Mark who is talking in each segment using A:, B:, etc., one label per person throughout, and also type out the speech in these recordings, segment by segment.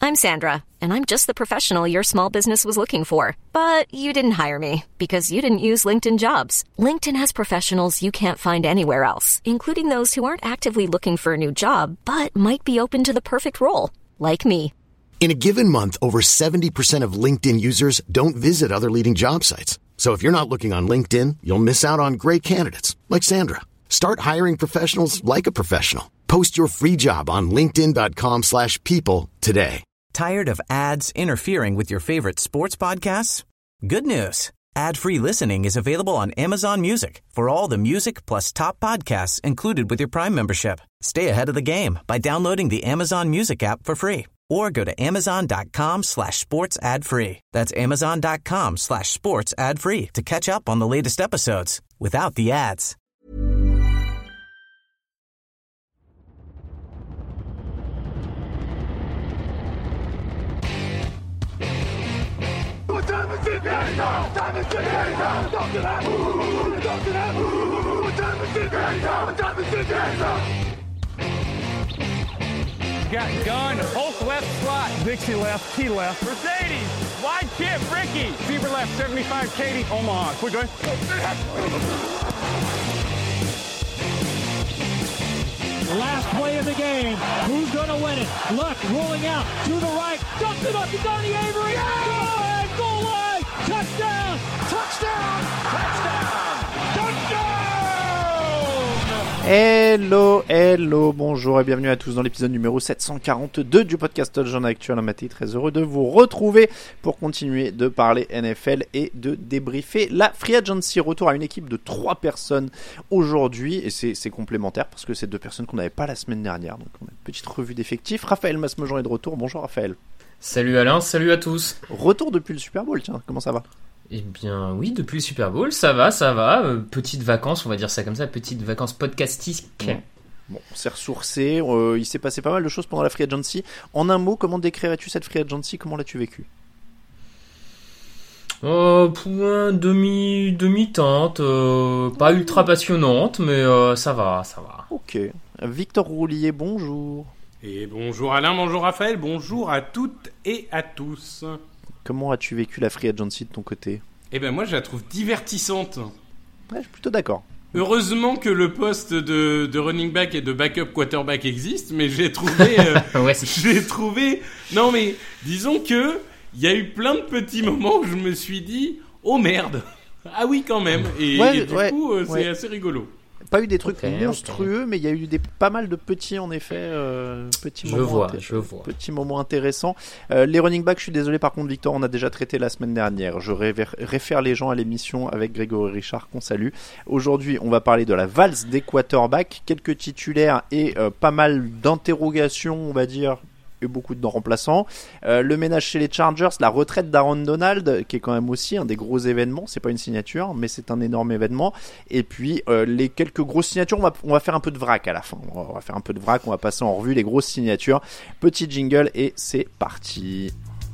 A: I'm Sandra, and I'm just the professional your small business was looking for. But you didn't hire me because you didn't use LinkedIn Jobs. LinkedIn has professionals you can't find anywhere else, including those who aren't actively looking for a new job, but might be open to the perfect role, like me.
B: In a given month, over 70% of LinkedIn users don't visit other leading job sites. So if you're not looking on LinkedIn, you'll miss out on great candidates like Sandra. Start hiring professionals like a professional. Post your free job on linkedin.com/people today.
C: Tired of ads interfering with your favorite sports podcasts? Good news. Ad-free listening is available on Amazon Music for all the music plus top podcasts included with your Prime membership. Stay ahead of the game by downloading the Amazon Music app for free or go to amazon.com/sports ad free. That's amazon.com/sports ad free to catch up on the latest episodes without the ads.
D: Got gun, Hulk left slot, Dixie left, T left, Mercedes, wide chip, Ricky, Fever left, 75, Katie, Omaha. Quick, go ahead.
E: Last play of the game. Who's going to win it? Luck rolling out to the right. Dumps it up to Donnie Avery. Yeah! Goal line. Touchdown. Touchdown. Touchdown. Touchdown.
F: Hello, bonjour et bienvenue à tous dans l'épisode numéro 742 du podcast Touchdown Actuel. Maté, très heureux de vous retrouver pour continuer de parler NFL et de débriefer la Free Agency. Retour à une équipe de 3 personnes aujourd'hui et c'est complémentaire parce que c'est 2 personnes qu'on n'avait pas la semaine dernière. Donc on a une petite revue d'effectifs. Raphaël Masmejean est de retour. Bonjour Raphaël.
G: Salut Alain, salut à tous.
F: Retour depuis le Super Bowl, tiens, comment ça va ?
G: Eh bien oui, depuis le Super Bowl, ça va. Petites vacances, on va dire ça comme ça, petites vacances podcastiques.
F: Ouais. Bon, on s'est ressourcé, il s'est passé pas mal de choses pendant la Free Agency. En un mot, comment décrirais-tu cette Free Agency ? Comment l'as-tu vécu ?
G: Pour un demi-teinte, pas ultra passionnante, mais ça va.
F: Ok. Victor Roulier, bonjour.
H: Et bonjour Alain, bonjour Raphaël, bonjour à toutes et à tous.
F: Comment as-tu vécu la Free Agency de ton côté ?
H: Eh ben moi je la trouve divertissante.
F: Ouais, je suis plutôt d'accord.
H: Heureusement que le poste de running back et de backup quarterback existe, mais j'ai trouvé... j'ai trouvé... Non mais disons que il y a eu plein de petits moments où je me suis dit « Oh merde !» Ah oui quand même. Et du coup c'est assez rigolo.
F: Pas eu des trucs monstrueux, mais il y a eu pas mal de petits, en effet, petits moments intéressants. Les running backs, je suis désolé, par contre, Victor, on a déjà traité la semaine dernière. Je réfère les gens à l'émission avec Grégory Richard, qu'on salue. Aujourd'hui, on va parler de la valse des quarterbacks, quelques titulaires et pas mal d'interrogations, on va dire, et beaucoup de remplaçants. Le ménage chez les Chargers, la retraite d'Aaron Donald, qui est quand même aussi un des gros événements. C'est pas une signature, mais c'est un énorme événement. Et puis les quelques grosses signatures, on va faire un peu de vrac à la fin. On va faire un peu de vrac, on va passer en revue les grosses signatures. Petit jingle et c'est parti.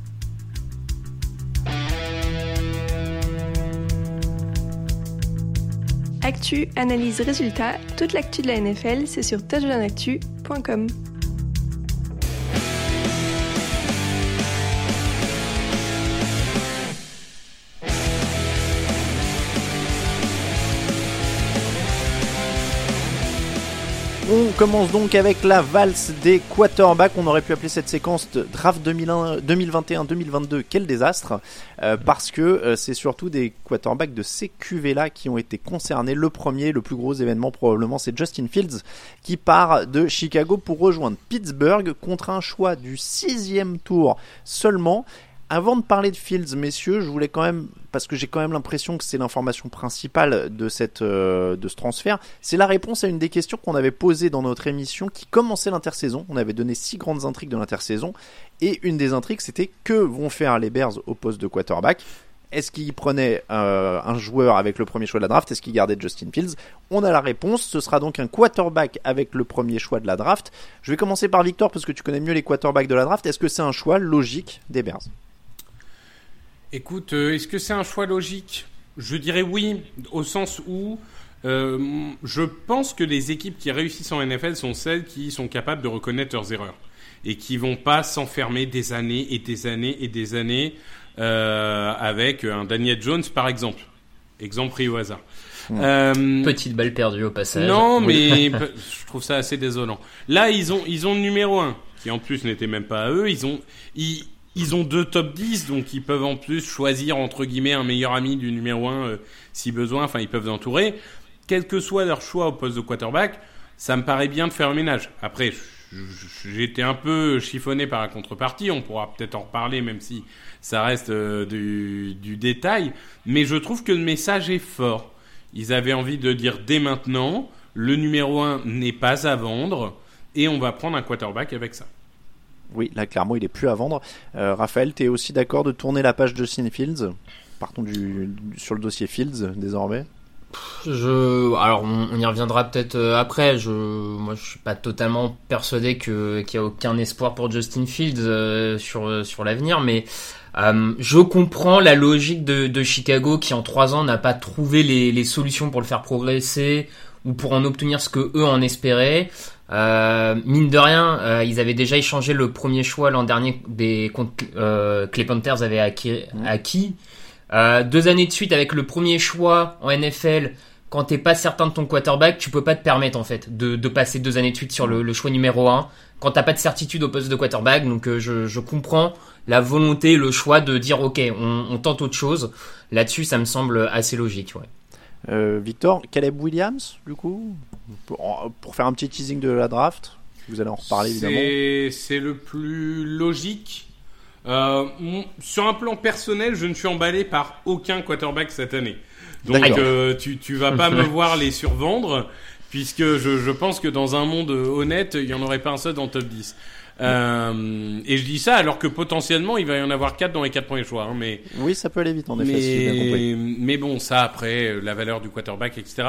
I: Actu, analyse, résultat, toute l'actu de la NFL, c'est sur touchdownactu.com.
F: On commence donc avec la valse des quarterbacks. On aurait pu appeler cette séquence de draft 2021-2022. Quel désastre, parce que c'est surtout des quarterbacks de ces QV-là qui ont été concernés. Le premier, le plus gros événement probablement, c'est Justin Fields qui part de Chicago pour rejoindre Pittsburgh contre un choix du 6e tour seulement. Avant de parler de Fields, messieurs, je voulais quand même, parce que j'ai quand même l'impression que c'est l'information principale de ce transfert, c'est la réponse à une des questions qu'on avait posées dans notre émission qui commençait l'intersaison. On avait donné 6 grandes intrigues de l'intersaison, et une des intrigues, c'était que vont faire les Bears au poste de quarterback. Est-ce qu'ils prenaient un joueur avec le premier choix de la draft ? Est-ce qu'ils gardaient Justin Fields ? On a la réponse, ce sera donc un quarterback avec le premier choix de la draft. Je vais commencer par Victor, parce que tu connais mieux les quarterbacks de la draft. Est-ce que c'est un choix logique des Bears ?
H: Écoute, est-ce que c'est un choix logique ? Je dirais oui, au sens où je pense que les équipes qui réussissent en NFL sont celles qui sont capables de reconnaître leurs erreurs. et qui vont pas s'enfermer des années et des années et des années avec un Daniel Jones par exemple. Exemple pris au hasard.
G: Petite balle perdue au passage.
H: Non, mais je trouve ça assez désolant. Là, ils ont le numéro 1, qui en plus n'était même pas à eux. Ils ont 2 top 10, donc ils peuvent en plus choisir, entre guillemets, un meilleur ami du numéro 1 si besoin. Enfin, ils peuvent l'entourer. Quel que soit leur choix au poste de quarterback, ça me paraît bien de faire le ménage. Après, j'ai été un peu chiffonné par la contrepartie. On pourra peut-être en reparler, même si ça reste du détail. Mais je trouve que le message est fort. Ils avaient envie de dire dès maintenant, le numéro 1 n'est pas à vendre et on va prendre un quarterback avec ça.
F: Oui, là clairement il est plus à vendre. Raphaël, tu es aussi d'accord de tourner la page Justin Fields ? Partons sur le dossier Fields désormais.
G: Alors on y reviendra peut-être après. Moi je suis pas totalement persuadé qu'il y a aucun espoir pour Justin Fields sur l'avenir, mais je comprends la logique de Chicago qui en 3 ans n'a pas trouvé les solutions pour le faire progresser ou pour en obtenir ce que eux en espéraient. Mine de rien, ils avaient déjà échangé le premier choix l'an dernier que les Panthers avaient acquis. 2 années de suite avec le premier choix en NFL, quand t'es pas certain de ton quarterback, tu peux pas te permettre en fait de passer 2 années de suite sur le choix numéro 1 quand t'as pas de certitude au poste de quarterback. Donc je comprends la volonté, le choix de dire ok, on tente autre chose. Là-dessus, ça me semble assez logique. Ouais.
F: Victor, Caleb Williams, du coup, pour faire un petit teasing de la draft, vous allez en reparler évidemment.
H: C'est le plus logique. Sur un plan personnel, je ne suis emballé par aucun quarterback cette année. Donc tu vas pas me voir les survendre, puisque je pense que dans un monde honnête, il y en aurait pas un seul dans le top 10. Et je dis ça alors que potentiellement il va y en avoir 4 dans les 4 premiers choix. Mais
F: oui, ça peut aller vite en effet. Si j'ai bien compris.
H: Mais bon, ça après la valeur du quarterback, etc.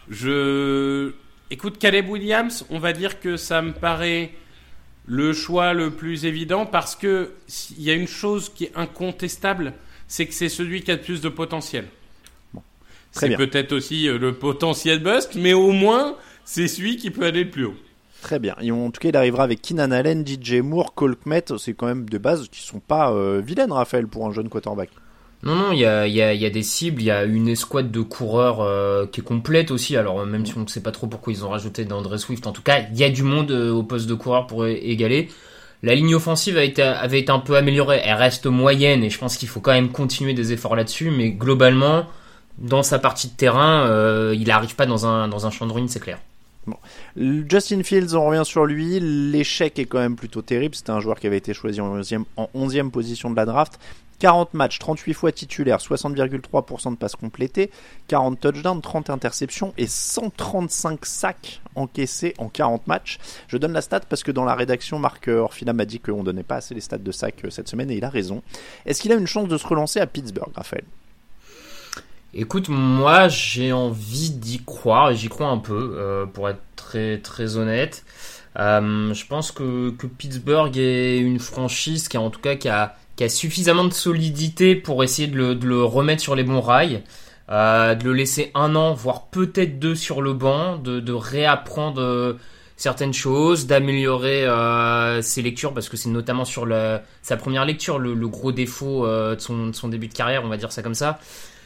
H: Écoute, Caleb Williams, on va dire que ça me paraît le choix le plus évident parce que il y a une chose qui est incontestable, c'est que c'est celui qui a le plus de potentiel.
F: Bon,
H: c'est bien. Peut-être aussi le potentiel bust, mais au moins c'est celui qui peut aller le plus haut.
F: Très bien. Et en tout cas, il arrivera avec Keenan Allen, DJ Moore, Cole Kmet. C'est quand même des bases qui sont pas vilaines, Raphaël, pour un jeune quarterback.
G: Non, il y a des cibles, il y a une escouade de coureurs qui est complète aussi. Alors même si on ne sait pas trop pourquoi ils ont rajouté d'Andre Swift, en tout cas, il y a du monde au poste de coureur pour égaler. La ligne offensive avait été un peu améliorée. Elle reste moyenne et je pense qu'il faut quand même continuer des efforts là-dessus. Mais globalement, dans sa partie de terrain, il n'arrive pas dans un champ de ruines, c'est clair.
F: Bon. Justin Fields, on revient sur lui. L'échec est quand même plutôt terrible. C'était un joueur qui avait été choisi en 11e position de la draft. 40 matchs, 38 fois titulaire, 60,3% de passes complétées, 40 touchdowns, 30 interceptions et 135 sacs encaissés en 40 matchs. Je donne la stat parce que dans la rédaction, Marc Orfila m'a dit qu'on ne donnait pas assez les stats de sacs cette semaine et il a raison. Est-ce qu'il a une chance de se relancer à Pittsburgh, Raphaël ?
G: Écoute, moi j'ai envie d'y croire et j'y crois un peu pour être très très honnête. Je pense que Pittsburgh est une franchise qui a suffisamment de solidité pour essayer de le remettre sur les bons rails, de le laisser 1 an, voire peut-être 2 sur le banc, de réapprendre certaines choses, d'améliorer ses lectures, parce que c'est notamment sur sa première lecture le gros défaut de son début de carrière, on va dire ça comme ça.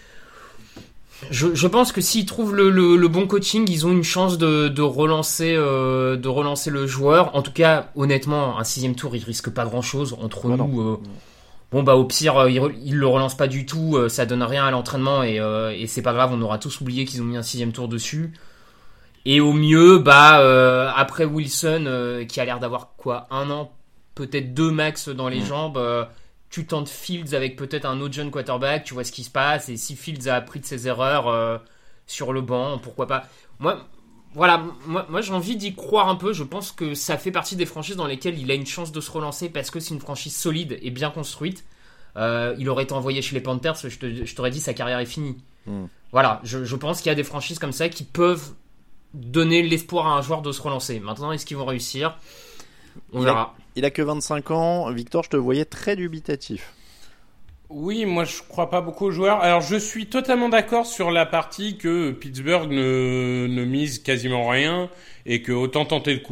G: Je pense que s'ils trouvent le bon coaching, ils ont une chance de relancer le joueur. En tout cas, honnêtement, un 6e tour, il risque pas grand-chose entre nous. Au pire, ils le relancent pas du tout, ça donne rien à l'entraînement et c'est pas grave, on aura tous oublié qu'ils ont mis un 6e tour dessus. Et au mieux, après Wilson, qui a l'air d'avoir 1 an, peut-être 2 max dans les jambes. Tu tentes Fields avec peut-être un autre jeune quarterback, tu vois ce qui se passe, et si Fields a appris de ses erreurs sur le banc, pourquoi pas. Moi j'ai envie d'y croire un peu. Je pense que ça fait partie des franchises dans lesquelles il a une chance de se relancer parce que c'est une franchise solide et bien construite. Il aurait été envoyé chez les Panthers, je t'aurais dit sa carrière est finie. Voilà, je pense qu'il y a des franchises comme ça qui peuvent donner l'espoir à un joueur de se relancer. Maintenant, est-ce qu'ils vont réussir ? On verra.
F: Il a que 25 ans. Victor, je te voyais très dubitatif.
H: Oui, moi je crois pas beaucoup aux joueurs. Alors je suis totalement d'accord sur la partie que Pittsburgh ne mise quasiment rien et que autant tenter le coup.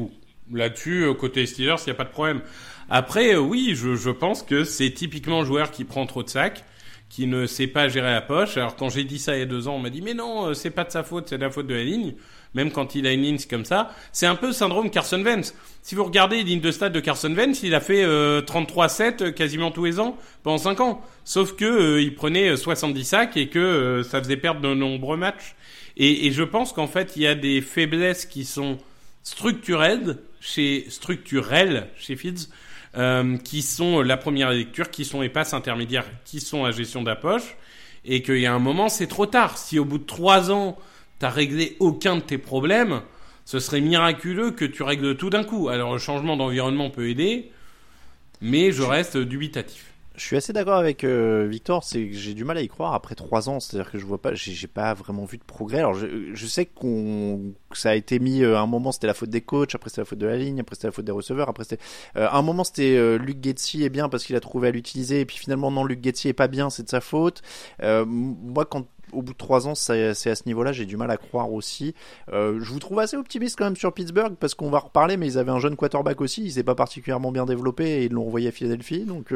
H: Là-dessus, côté Steelers, il n'y a pas de problème. Après, oui, je pense que c'est typiquement un joueur qui prend trop de sacs, qui ne sait pas gérer la poche. Alors, quand j'ai dit ça il y a 2 ans, on m'a dit, mais non, c'est pas de sa faute, c'est de la faute de la ligne. Même quand il a une ligne comme ça. C'est un peu syndrome Carson Wentz. Si vous regardez les lignes de stats de Carson Wentz, il a fait 33-7 quasiment tous les ans pendant 5 ans. Sauf que il prenait 70 sacs et que ça faisait perdre de nombreux matchs. Et je pense qu'en fait, il y a des faiblesses qui sont structurelles chez Fields, qui sont la première lecture, qui sont les passes intermédiaires, qui sont la gestion de la poche, et qu'il y a un moment, c'est trop tard. Si au bout de 3 ans, t'as réglé aucun de tes problèmes, ce serait miraculeux que tu règles tout d'un coup. Alors, le changement d'environnement peut aider, mais je reste dubitatif.
F: Je suis assez d'accord avec Victor, c'est que j'ai du mal à y croire après 3 ans, c'est-à-dire que je vois pas, j'ai pas vraiment vu de progrès. Alors je sais que ça a été mis à un moment, c'était la faute des coachs, après c'était la faute de la ligne, après c'était la faute des receveurs, après c'était à un moment c'était Luke Getsy est bien parce qu'il a trouvé à l'utiliser, et puis finalement non, Luke Getsy est pas bien, c'est de sa faute. Moi, quand au bout de 3 ans, c'est à ce niveau-là, j'ai du mal à croire aussi. Je vous trouve assez optimiste quand même sur Pittsburgh, parce qu'on va reparler, mais ils avaient un jeune quarterback aussi, il s'est pas particulièrement bien développé et ils l'ont envoyé à Philadelphie, donc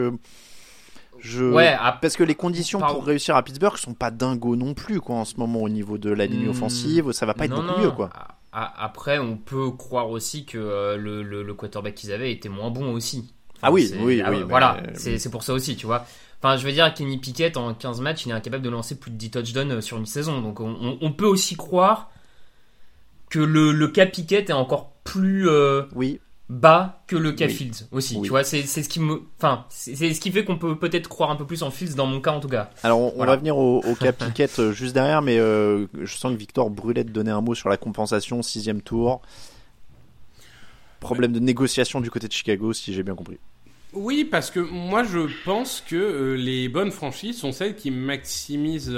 F: parce que les conditions pour réussir à Pittsburgh sont pas dingos non plus, quoi, en ce moment, au niveau de la ligne offensive, ça va pas être beaucoup mieux, quoi.
G: Après, on peut croire aussi que le quarterback qu'ils avaient était moins bon aussi. Enfin,
F: ah oui,
G: voilà, c'est pour ça aussi, tu vois. Enfin, je veux dire, Kenny Pickett, en 15 matchs, il est incapable de lancer plus de 10 touchdowns sur une saison. Donc, on peut aussi croire que le cas Pickett est encore plus bas que le cas Fields aussi. Tu vois, c'est ce qui fait qu'on peut peut-être croire un peu plus en Fields, dans mon cas en tout cas.
F: Alors, on va venir au cas Pickett juste derrière, mais je sens que Victor brûlait de donner un mot sur la compensation, 6e tour. Problème de négociation du côté de Chicago, si j'ai bien compris.
H: Oui, parce que moi je pense que les bonnes franchises sont celles qui maximisent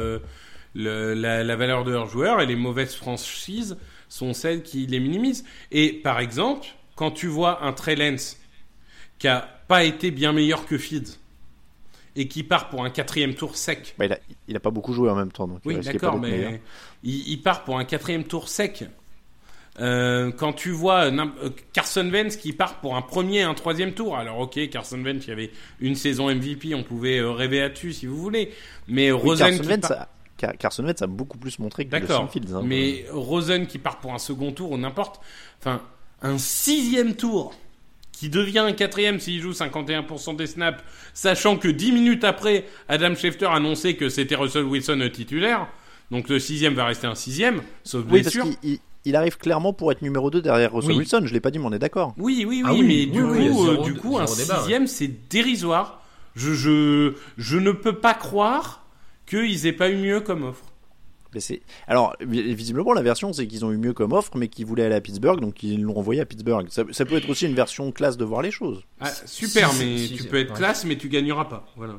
H: la valeur de leurs joueurs, et les mauvaises franchises sont celles qui les minimisent. Et par exemple, quand tu vois un Trey Lance qui a pas été bien meilleur que Fields et qui part pour un 4e tour sec.
F: Bah, il a pas beaucoup joué en même temps, donc
H: oui, d'accord, mais il part pour un 4e tour sec. Quand tu vois Carson Wentz qui part pour un 1er et un 3e tour, alors ok, Carson Wentz, il y avait une saison MVP, on pouvait rêver là-dessus si vous voulez, mais Rosen
F: Carson Wentz a beaucoup plus montré que
H: d'accord,
F: Fields, hein,
H: mais Rosen qui part pour un second tour ou n'importe, enfin un 6e tour qui devient un 4e s'il joue 51% des snaps, sachant que 10 minutes après Adam Schefter annonçait que c'était Russell Wilson titulaire, donc le 6e va rester un 6e sauf blessure.
F: Parce qu'il arrive clairement pour être numéro 2 derrière Russell Wilson, je l'ai pas dit mais on est d'accord.
H: Oui, mais du coup un 6e c'est dérisoire. Je ne peux pas croire qu'ils aient pas eu mieux comme offre.
F: Alors, visiblement, la version, c'est qu'ils ont eu mieux comme offre, mais qu'ils voulaient aller à Pittsburgh, donc ils l'ont envoyé à Pittsburgh. Ça peut être aussi une version classe de voir les choses.
H: Ah, super, mais tu peux être classe, mais tu gagneras pas. Voilà.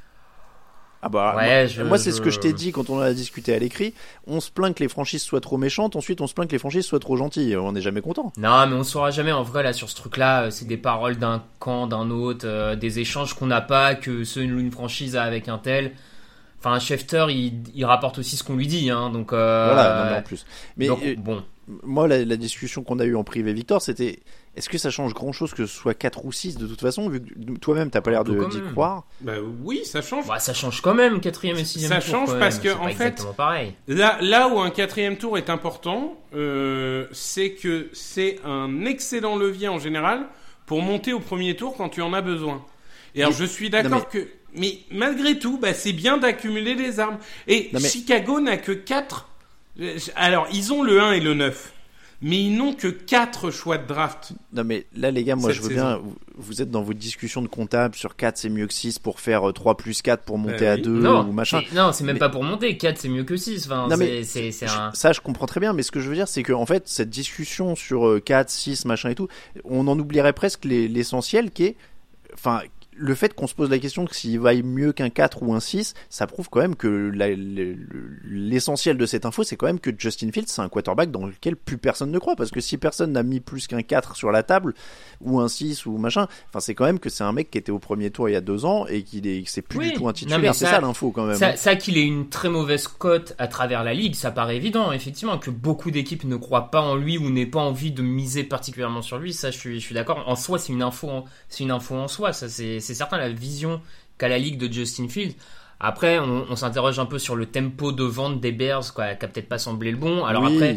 F: Ah bah, moi c'est ce que je t'ai dit quand on en a discuté à l'écrit. On se plaint que les franchises soient trop méchantes, ensuite on se plaint que les franchises soient trop gentilles. On n'est jamais content.
G: Non, mais on saura jamais en vrai là sur ce truc-là. C'est des paroles d'un camp, d'un autre, des échanges qu'on n'a pas, que une franchise a avec un tel. Enfin, Schefter, il rapporte aussi ce qu'on lui dit, hein, donc.
F: Voilà, non, mais en plus. Mais
G: donc, bon.
F: Moi, la discussion qu'on a eue en privé, Victor, c'était est-ce que ça change grand-chose que ce soit 4 ou 6 de toute façon, vu que toi-même t'as pas l'air d'y croire.
H: Bah oui, ça change.
G: Bah, ça change quand même, 4e et 6e
H: ça
G: tour.
H: Ça change parce que en fait,
G: pareil.
H: Là où un 4e tour est important, c'est que c'est un excellent levier en général pour monter au premier tour quand tu en as besoin. Et alors je suis d'accord mais malgré tout, bah, c'est bien d'accumuler les armes. Et Chicago n'a que 4. Alors, ils ont le 1 et le 9. Mais ils n'ont que 4 choix de draft.
F: Non, mais là, les gars, moi, je veux bien. Vous êtes dans votre discussion de comptable sur 4, c'est mieux que 6 pour faire 3 plus 4 pour monter à 2 ou machin.
G: C'est même pas pour monter. 4, c'est mieux que 6. Enfin,
F: ça, je comprends très bien. Mais ce que je veux dire, c'est que, en fait, cette discussion sur 4, 6, machin et tout, on en oublierait presque l'essentiel qui est. Enfin. le fait qu'on se pose la question que s'il vaille mieux qu'un 4 ou un 6, ça prouve quand même que l'essentiel de cette info, c'est quand même que Justin Fields, c'est un quarterback dans lequel plus personne ne croit. Parce que si personne n'a mis plus qu'un 4 sur la table, ou un 6 ou machin, enfin, c'est quand même que c'est un mec qui était au premier tour il y a 2 ans et que c'est plus du tout un titulaire. C'est ça l'info quand même.
G: Ça qu'il ait une très mauvaise cote à travers la ligue, ça paraît évident, effectivement, que beaucoup d'équipes ne croient pas en lui ou n'aient pas envie de miser particulièrement sur lui. Ça, je suis d'accord. En soi, c'est une info en soi. Ça, c'est certain, la vision qu'a la ligue de Justin Fields. Après, on s'interroge un peu sur le tempo de vente des Bears, quoi, qui a peut-être pas semblé le bon. Alors après,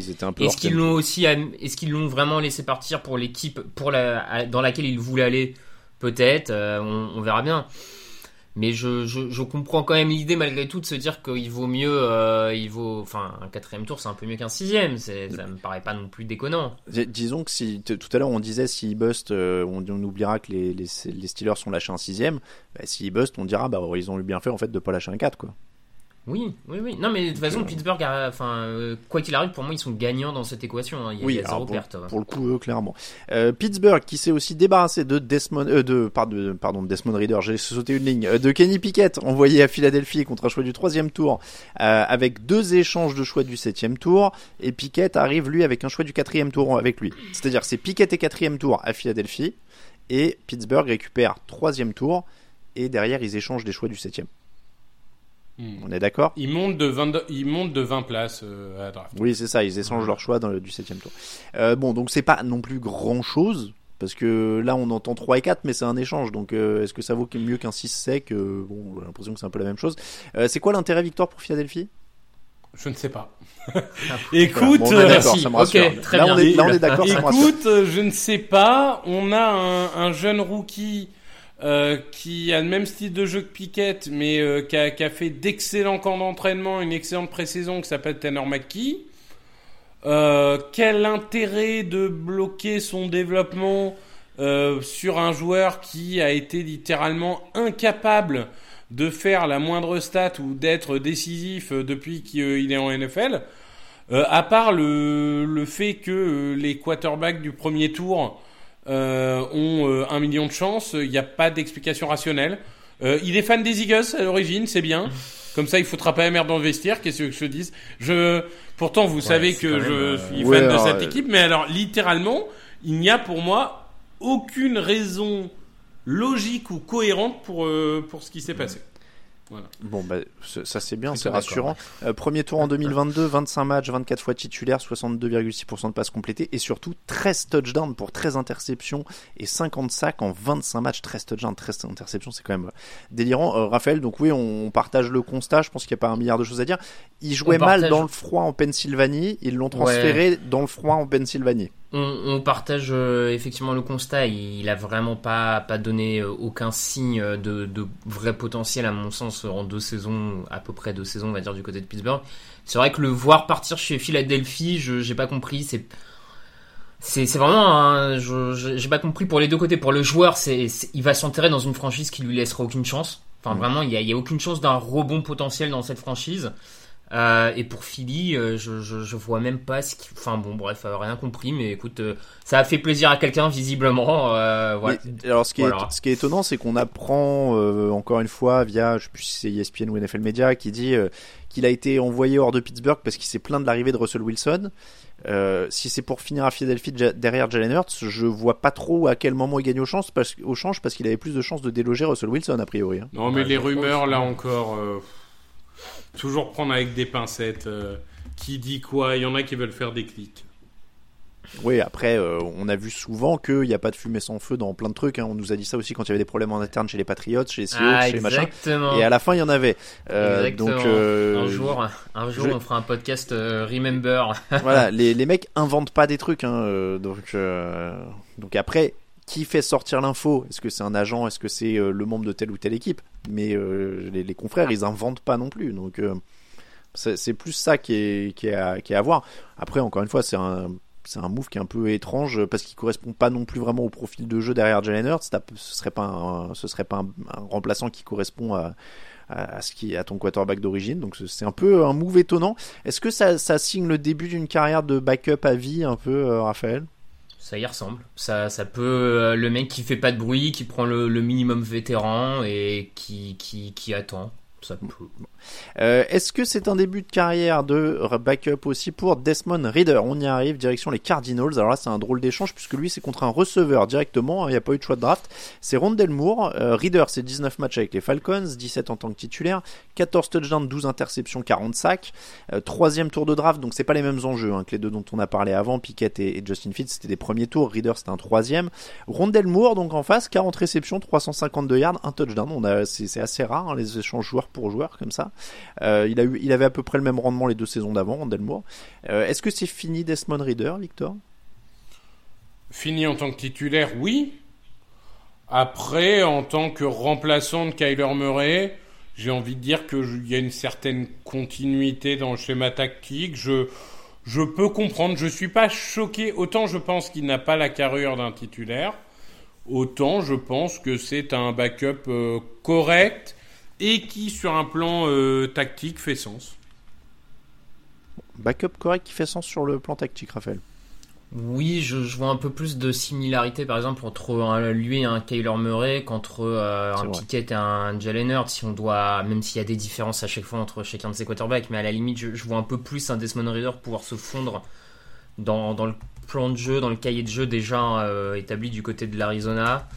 G: est-ce qu'ils l'ont vraiment laissé partir pour l'équipe dans laquelle ils voulaient aller? Peut-être, on verra bien. Mais je comprends quand même l'idée malgré tout de se dire qu'il vaut mieux, un 4e tour c'est un peu mieux qu'un 6e, ça me paraît pas non plus déconnant.
F: Disons que si tout à l'heure on disait s'il bust, on oubliera que les Steelers sont lâchés un 6e, s'il bust on dira ils ont bien fait en fait de pas lâcher un 4 quoi.
G: Oui. Non, mais de toute façon, Pittsburgh, quoi qu'il arrive, pour moi, ils sont gagnants dans cette équation. Il y a zéro perte.
F: Pour le coup, clairement. Pittsburgh qui s'est aussi débarrassé de Desmond Ridder, j'ai sauté une ligne, de Kenny Pickett, envoyé à Philadelphie contre un choix du 3e tour, avec 2 échanges de choix du 7e tour, et Pickett arrive, lui, avec un choix du 4e tour avec lui. C'est-à-dire, c'est Pickett et 4e tour à Philadelphie, et Pittsburgh récupère 3e tour, et derrière, ils échangent des choix du 7e. On est d'accord ?
H: Ils montent de 20 places à la draft.
F: Oui, c'est ça, ils échangent leur choix du 7e tour. Donc c'est pas non plus grand chose, parce que là on entend 3 et 4, mais c'est un échange, donc est-ce que ça vaut mieux qu'un 6 sec ? J'ai l'impression que c'est un peu la même chose. C'est quoi l'intérêt victoire pour Philadelphie ?
H: Je ne sais pas. Écoute,
F: merci. Ça me rassure.
G: Okay, très bien.
F: Là on est d'accord.
H: Écoute, je ne sais pas. On a un jeune rookie qui a le même style de jeu que Pickett, mais qui a fait d'excellents camps d'entraînement, une excellente pré-saison, qui s'appelle Tanner McKee. Quel intérêt de bloquer son développement sur un joueur qui a été littéralement incapable de faire la moindre stat ou d'être décisif depuis qu'il est en NFL, à part le fait que les quarterbacks du premier tour ont 1 million de chances, il n'y a pas d'explication rationnelle. Il est fan des Eagles à l'origine, c'est bien. Comme ça, il foutra pas la merde dans le vestiaire. Qu'est-ce que je te dise ? Pourtant, vous savez que je suis fan de cette équipe, mais alors littéralement, il n'y a pour moi aucune raison logique ou cohérente pour ce qui s'est passé. Voilà.
F: Bon, ça c'est bien, c'est rassurant. Premier tour en 2022, 25 matchs, 24 fois titulaire, 62,6% de passes complétées et surtout 13 touchdowns pour 13 interceptions et 50 sacs en 25 matchs, 13 touchdowns, 13 interceptions, c'est quand même délirant. Raphaël, donc oui, on partage le constat, je pense qu'il n'y a pas un milliard de choses à dire. Il jouait mal dans le froid en Pennsylvanie, ils l'ont transféré dans le froid en Pennsylvanie.
G: On partage effectivement le constat. Il a vraiment pas donné aucun signe de vrai potentiel à mon sens en 2 saisons, à peu près 2 saisons on va dire du côté de Pittsburgh. C'est vrai que le voir partir chez Philadelphie, j'ai pas compris. C'est vraiment j'ai pas compris pour les deux côtés. Pour le joueur, il va s'enterrer dans une franchise qui lui laissera aucune chance. Enfin vraiment, il y a aucune chance d'un rebond potentiel dans cette franchise. Et pour Philly, je vois même pas rien compris, mais écoute, ça a fait plaisir à quelqu'un visiblement. Voilà.
F: Mais, alors ce qui est étonnant, c'est qu'on apprend encore une fois via, je sais plus si c'est ESPN ou NFL Media, qui dit qu'il a été envoyé hors de Pittsburgh parce qu'il s'est plaint de l'arrivée de Russell Wilson. Si c'est pour finir à Philadelphie derrière Jalen Hurts, je vois pas trop à quel moment il gagne au change parce qu'il avait plus de chances de déloger Russell Wilson a priori.
H: Non, mais les rumeurs là encore. Toujours prendre avec des pincettes. Qui dit quoi ? Il y en a qui veulent faire des clics.
F: Oui, après, on a vu souvent qu'il n'y a pas de fumée sans feu dans plein de trucs. On nous a dit ça aussi quand il y avait des problèmes en interne chez les Patriots, chez les Seahawks, chez machin. Et à la fin, il y y en avait.
G: Donc, un jour, on fera un podcast Remember.
F: Voilà, les mecs inventent pas des trucs. Donc après, qui fait sortir l'info ? Est-ce que c'est un agent ? Est-ce que c'est le membre de telle ou telle équipe ? Mais les confrères, ils inventent pas non plus. Donc c'est plus ça qui est à voir. Après, encore une fois, c'est un move qui est un peu étrange parce qu'il correspond pas non plus vraiment au profil de jeu derrière Jalen Hurts. Ce serait pas un remplaçant qui correspond à ton quarterback d'origine. Donc c'est un peu un move étonnant. Est-ce que ça signe le début d'une carrière de backup à vie un peu, Raphaël ?
G: Ça y ressemble. Ça peut le mec qui fait pas de bruit, qui prend le minimum vétéran et qui attend. Ça peut.
F: Est-ce que c'est un début de carrière de backup aussi pour Desmond Ridder? On y arrive, direction les Cardinals. Alors là, c'est un drôle d'échange puisque lui, c'est contre un receveur directement. Il n'y a pas eu de choix de draft. C'est Rondale Moore. Ridder, c'est 19 matchs avec les Falcons, 17 en tant que titulaire, 14 touchdowns, 12 interceptions, 40 sacs. Troisième tour de draft, donc c'est pas les mêmes enjeux que les deux dont on a parlé avant. Pickett et Justin Fields, c'était des premiers tours. Ridder, c'était un troisième. Rondale Moore, donc en face, 40 réceptions, 352 yards, un touchdown. C'est assez rare, les échanges joueur pour joueur comme ça. Il avait à peu près le même rendement les 2 saisons d'avant, Rondale Moore. Est-ce que c'est fini Desmond Ridder, Victor?
H: Fini en tant que titulaire, oui. Après, en tant que remplaçant de Kyler Murray, j'ai envie de dire qu'il y a une certaine continuité dans le schéma tactique. Je peux comprendre, je suis pas choqué. Autant je pense qu'il n'a pas la carrure d'un titulaire, autant je pense que c'est un backup correct et qui, sur un plan tactique, fait sens.
F: Backup correct qui fait sens sur le plan tactique, Raphaël.
G: Oui, je vois un peu plus de similarité, par exemple, entre lui et un Kyler Murray qu'entre un Pickett et un Jalen Hurts. Si on doit, même s'il y a des différences à chaque fois entre chacun de ces quarterbacks, mais à la limite, je vois un peu plus un Desmond Ridder pouvoir se fondre dans le plan de jeu, dans le cahier de jeu déjà établi du côté de l'Arizona.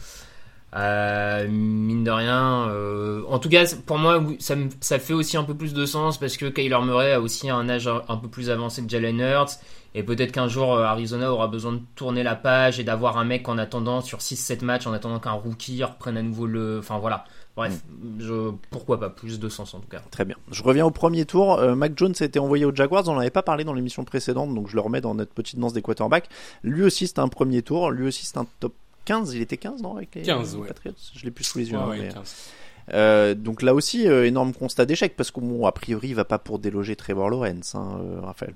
G: Mine de rien, en tout cas pour moi ça fait aussi un peu plus de sens parce que Kyler Murray a aussi un âge un peu plus avancé que Jalen Hurts et peut-être qu'un jour Arizona aura besoin de tourner la page et d'avoir un mec en attendant sur 6-7 matchs en attendant qu'un rookie reprenne à nouveau enfin voilà, bref, pourquoi pas, plus de sens en tout cas.
F: Très bien, je reviens au premier tour. Mac Jones a été envoyé aux Jaguars, on n'en avait pas parlé dans l'émission précédente donc je le remets dans notre petite danse des quarterbacks. Lui aussi c'est un premier tour, lui aussi c'est un top 15, il était 15 non avec les
H: 15,
F: Patriots, je l'ai plus sous les yeux.
H: Ouais,
F: mais, donc là aussi, énorme constat d'échec parce qu'a priori il va pas pour déloger Trevor Lawrence, Raphaël.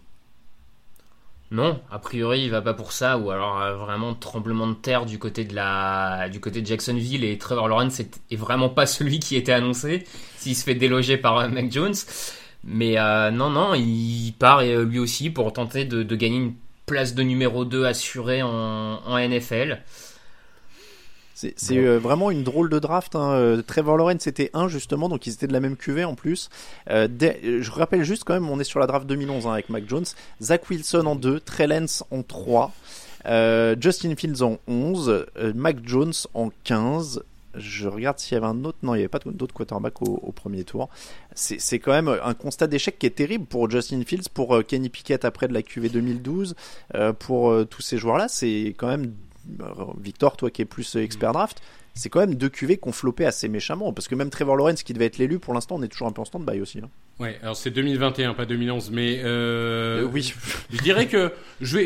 G: Non, a priori il va pas pour ça, ou alors vraiment tremblement de terre du côté de Jacksonville et Trevor Lawrence est vraiment pas celui qui était annoncé s'il se fait déloger par Mac Jones. Mais non, il part lui aussi pour tenter de gagner une place de numéro 2 assurée en NFL.
F: C'est vraiment une drôle de draft. Trevor Lawrence était 1 justement, donc ils étaient de la même cuvée en plus. Je rappelle juste quand même, on est sur la draft 2011 avec Mac Jones. Zach Wilson en 2, Trey Lance en 3, Justin Fields en 11, Mac Jones en 15. Je regarde s'il y avait un autre. Non, il n'y avait pas d'autres quarterbacks au premier tour. C'est quand même un constat d'échec qui est terrible pour Justin Fields, pour Kenny Pickett après de la QV 2012, pour tous ces joueurs-là. C'est quand même, Victor, toi qui es plus expert draft, c'est quand même 2 QV qu'on floppait assez méchamment. Parce que même Trevor Lawrence qui devait être l'élu, pour l'instant, on est toujours un peu en stand-by aussi.
H: Ouais, alors c'est 2021, pas 2011, mais
F: oui.
H: Je dirais que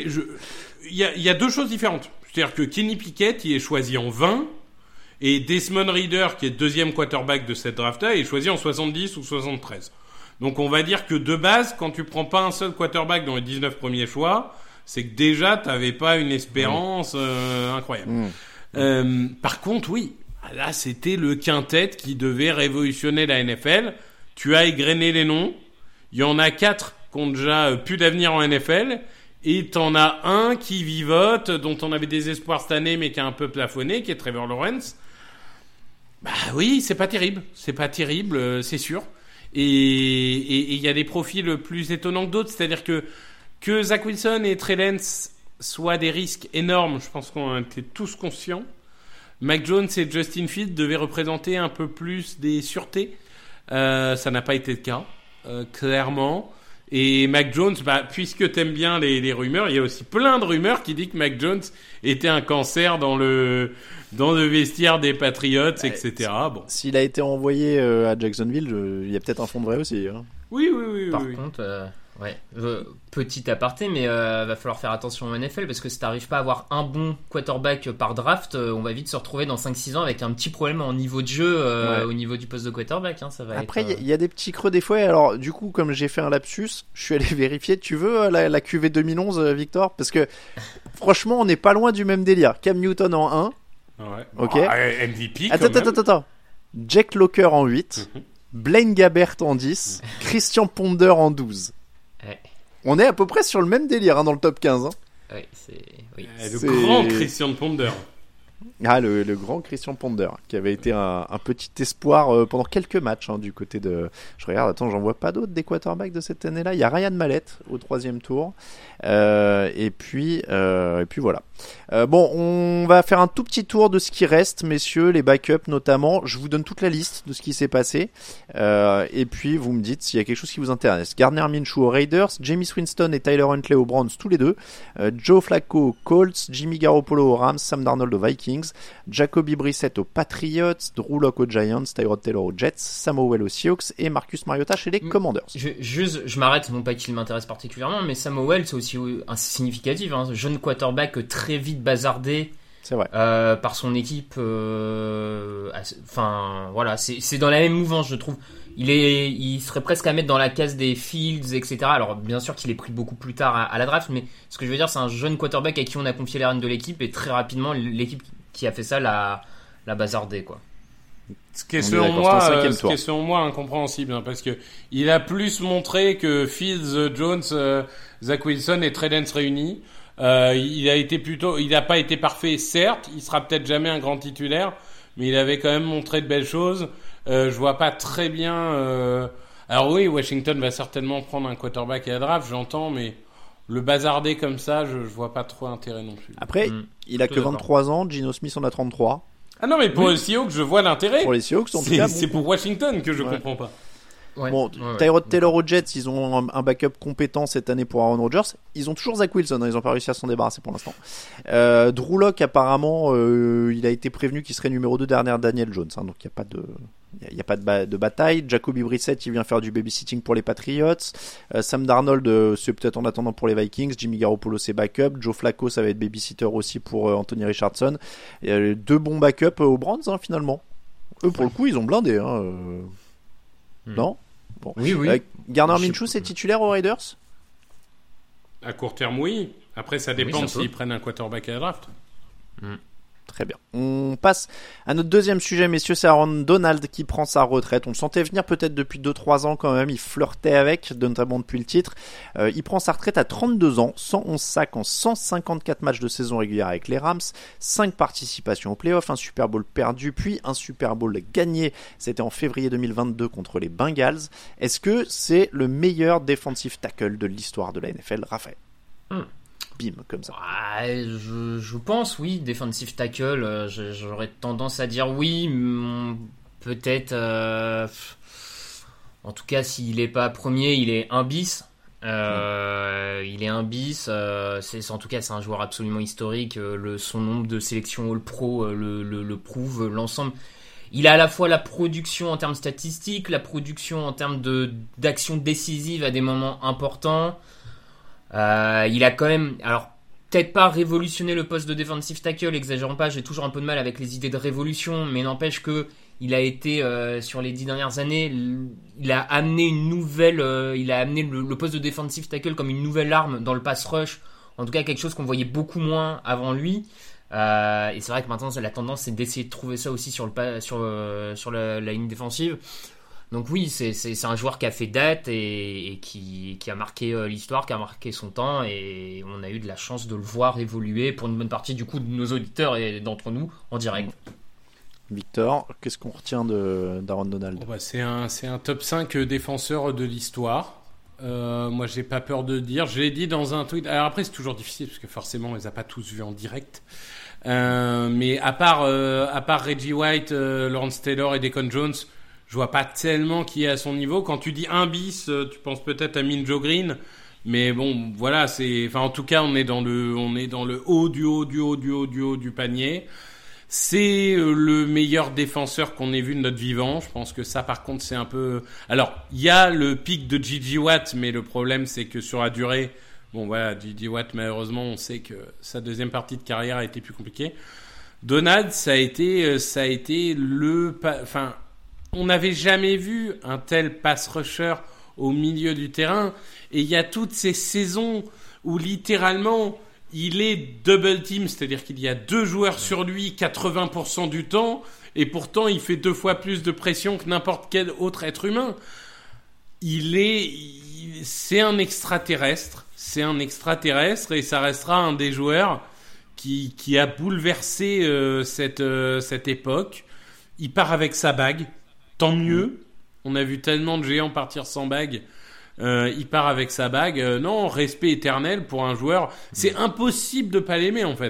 H: il y a 2 choses différentes. C'est-à-dire que Kenny Pickett, il est choisi en 20. Et Desmond Ridder, qui est deuxième quarterback de cette draft-là, est choisi en 70 ou 73. Donc on va dire que de base, quand tu prends pas un seul quarterback dans les 19 premiers choix, c'est que déjà t'avais pas une espérance incroyable. Par contre, oui, là c'était le quintet qui devait révolutionner la NFL. Tu as égrené les noms. Il y en a 4 qui ont déjà plus d'avenir en NFL. Et t'en as un qui vivote, dont on avait des espoirs cette année, mais qui a un peu plafonné, qui est Trevor Lawrence. Bah oui, c'est pas terrible, c'est sûr. Et il y a des profils plus étonnants que d'autres, c'est-à-dire que Zach Wilson et Trey Lance soient des risques énormes, je pense qu'on était tous conscients. Mac Jones et Justin Fields devaient représenter un peu plus des sûretés. Ça n'a pas été le cas, clairement. Et Mac Jones, puisque t'aimes bien les rumeurs, il y a aussi plein de rumeurs qui disent que Mac Jones était un cancer dans le vestiaire des Patriots, etc. Bon.
F: S'il a été envoyé à Jacksonville, il y a peut-être un fond de vrai aussi.
H: Oui.
G: Par contre, petit aparté, mais va falloir faire attention au NFL parce que si t'arrives pas à avoir un bon quarterback par draft, on va vite se retrouver dans 5-6 ans avec un petit problème en niveau de jeu au niveau du poste de quarterback. Ça va.
F: Après, il y a des petits creux des fois. Alors, du coup, comme j'ai fait un lapsus, je suis allé vérifier. Tu veux la QV 2011, Victor? Parce que franchement, on n'est pas loin du même délire. Cam Newton en 1.
H: Ouais.
F: Ok.
H: MVP.
F: Attends. Jack Locker en 8. Blaine Gabbert en 10. Christian Ponder en 12. On est à peu près sur le même délire dans le top 15.
G: Oui,
H: le grand Christian Ponder.
F: Ah, le grand Christian Ponder, qui avait été un petit espoir pendant quelques matchs du côté de... Je regarde, attends, j'en vois pas d'autres des quarterbacks de cette année-là. Il y a Ryan Mallett au 3e tour. Et puis voilà. Bon, on va faire un tout petit tour de ce qui reste, messieurs, les backups notamment. Je vous donne toute la liste de ce qui s'est passé. Et puis, vous me dites s'il y a quelque chose qui vous intéresse. Gardner Minshew aux Raiders, Jameis Winston et Tyler Huntley aux Browns, tous les deux. Joe Flacco aux Colts, Jimmy Garoppolo aux Rams, Sam Darnold aux Vikings, Jacoby Brissett aux Patriots, Drew Lock aux Giants, Tyrod Taylor aux Jets, Sam Howell aux Seahawks et Marcus Mariota chez les Commanders.
G: Je m'arrête, non pas qu'il m'intéresse particulièrement, mais Sam Howell, c'est aussi significatif. Jeune quarterback très vite bazardé.
F: C'est vrai.
G: Par son équipe. Enfin, voilà, c'est dans la même mouvance, je trouve. Il serait presque à mettre dans la case des Fields, etc. Alors, bien sûr qu'il est pris beaucoup plus tard à la draft, mais ce que je veux dire, c'est un jeune quarterback à qui on a confié les rênes de l'équipe, et très rapidement, l'équipe qui a fait ça l'a bazardé, quoi.
H: Ce qui est selon moi incompréhensible, parce que il a plus montré que Fields, Jones, Zach Wilson et Trey Lance réunis. Il a pas été parfait, certes. Il sera peut-être jamais un grand titulaire, mais il avait quand même montré de belles choses. Je vois pas très bien. Alors oui, Washington va certainement prendre un quarterback à la draft, j'entends, mais le bazarder comme ça, je vois pas trop intérêt non plus.
F: Après, il a que 23 ans. Gino Smith en a 33.
H: Ah non, mais pour les Seahawks, je vois l'intérêt.
F: Pour les Seahawks, en tout cas,
H: c'est pour Washington que je comprends pas.
F: Ouais. Bon, Tyrod Taylor aux Jets, ils ont un backup compétent cette année pour Aaron Rodgers. Ils ont toujours Zach Wilson, ils n'ont pas réussi à s'en débarrasser pour l'instant. Drew Lock, apparemment, il a été prévenu qu'il serait numéro 2 derrière Daniel Jones, donc il n'y a pas de bataille. Jacoby Brissett, il vient faire du babysitting pour les Patriots. Sam Darnold, c'est peut-être en attendant pour les Vikings. Jimmy Garoppolo, c'est backup. Joe Flacco, ça va être babysitter aussi pour Anthony Richardson. Deux bons backups aux Browns, finalement. Eux, pour le coup, ils ont blindé. Non? Bon.
G: Oui.
F: Gardner Minshew, c'est titulaire aux Raiders?
H: À court terme, oui. Après, ça dépend s'ils prennent un quarterback à la draft.
F: Très bien. On passe à notre deuxième sujet, messieurs. C'est Aaron Donald qui prend sa retraite. On le sentait venir peut-être depuis 2-3 ans quand même. Il flirtait avec, notamment depuis le titre. Il prend sa retraite à 32 ans, 111 sacs en 154 matchs de saison régulière avec les Rams, 5 participations aux playoffs, un Super Bowl perdu, puis un Super Bowl gagné. C'était en février 2022 contre les Bengals. Est-ce que c'est le meilleur defensive tackle de l'histoire de la NFL, Raphaël? Bim, comme ça.
G: Je pense, oui, defensive tackle. J'aurais tendance à dire oui, peut-être. En tout cas, s'il n'est pas premier, il est un bis. Il est un bis. En tout cas, c'est un joueur absolument historique. Son nombre de sélections All-Pro le prouve. L'ensemble. Il a à la fois la production en termes statistiques, la production en termes d'actions décisives à des moments importants. Il a quand même, alors peut-être pas révolutionné le poste de defensive tackle, exagérons pas, j'ai toujours un peu de mal avec les idées de révolution, mais n'empêche que il a été sur les 10 dernières années, il a amené le poste de defensive tackle comme une nouvelle arme dans le pass rush, en tout cas quelque chose qu'on voyait beaucoup moins avant lui. Et c'est vrai que maintenant la tendance c'est d'essayer de trouver ça aussi sur la ligne défensive. Donc oui, c'est un joueur qui a fait date et qui a marqué l'histoire, qui a marqué son temps, et on a eu de la chance de le voir évoluer pour une bonne partie du coup de nos auditeurs et d'entre nous en direct.
F: Victor, qu'est-ce qu'on retient d'Aaron Donald?
H: C'est un top 5 défenseur de l'histoire. Moi, j'ai pas peur de dire. Je l'ai dit dans un tweet. Alors après, c'est toujours difficile parce que forcément, on les a pas tous vus en direct. Mais à part Reggie White, Lawrence Taylor et Deacon Jones, je vois pas tellement qui est à son niveau. Quand tu dis un bis, tu penses peut-être à Minjo Green, mais bon, voilà, en tout cas, on est dans le haut du panier. C'est le meilleur défenseur qu'on ait vu de notre vivant. Je pense que ça, par contre, c'est un peu. Alors, il y a le pic de J.J. Watt, mais le problème, c'est que sur la durée, J.J. Watt, malheureusement, on sait que sa deuxième partie de carrière a été plus compliquée. Donald, ça a été on n'avait jamais vu un tel pass rusher au milieu du terrain. Et il y a toutes ces saisons où littéralement il est double team, c'est-à-dire qu'il y a 2 joueurs sur lui 80% du temps, et pourtant il fait 2 fois plus de pression que n'importe quel autre être humain. C'est un extraterrestre. c'est un extraterrestre et ça restera un des joueurs qui a bouleversé cette époque. Il part avec sa bague, tant mieux. On a vu tellement de géants partir sans bague. Il part avec sa bague. Non, respect éternel pour un joueur. C'est impossible de pas l'aimer en fait.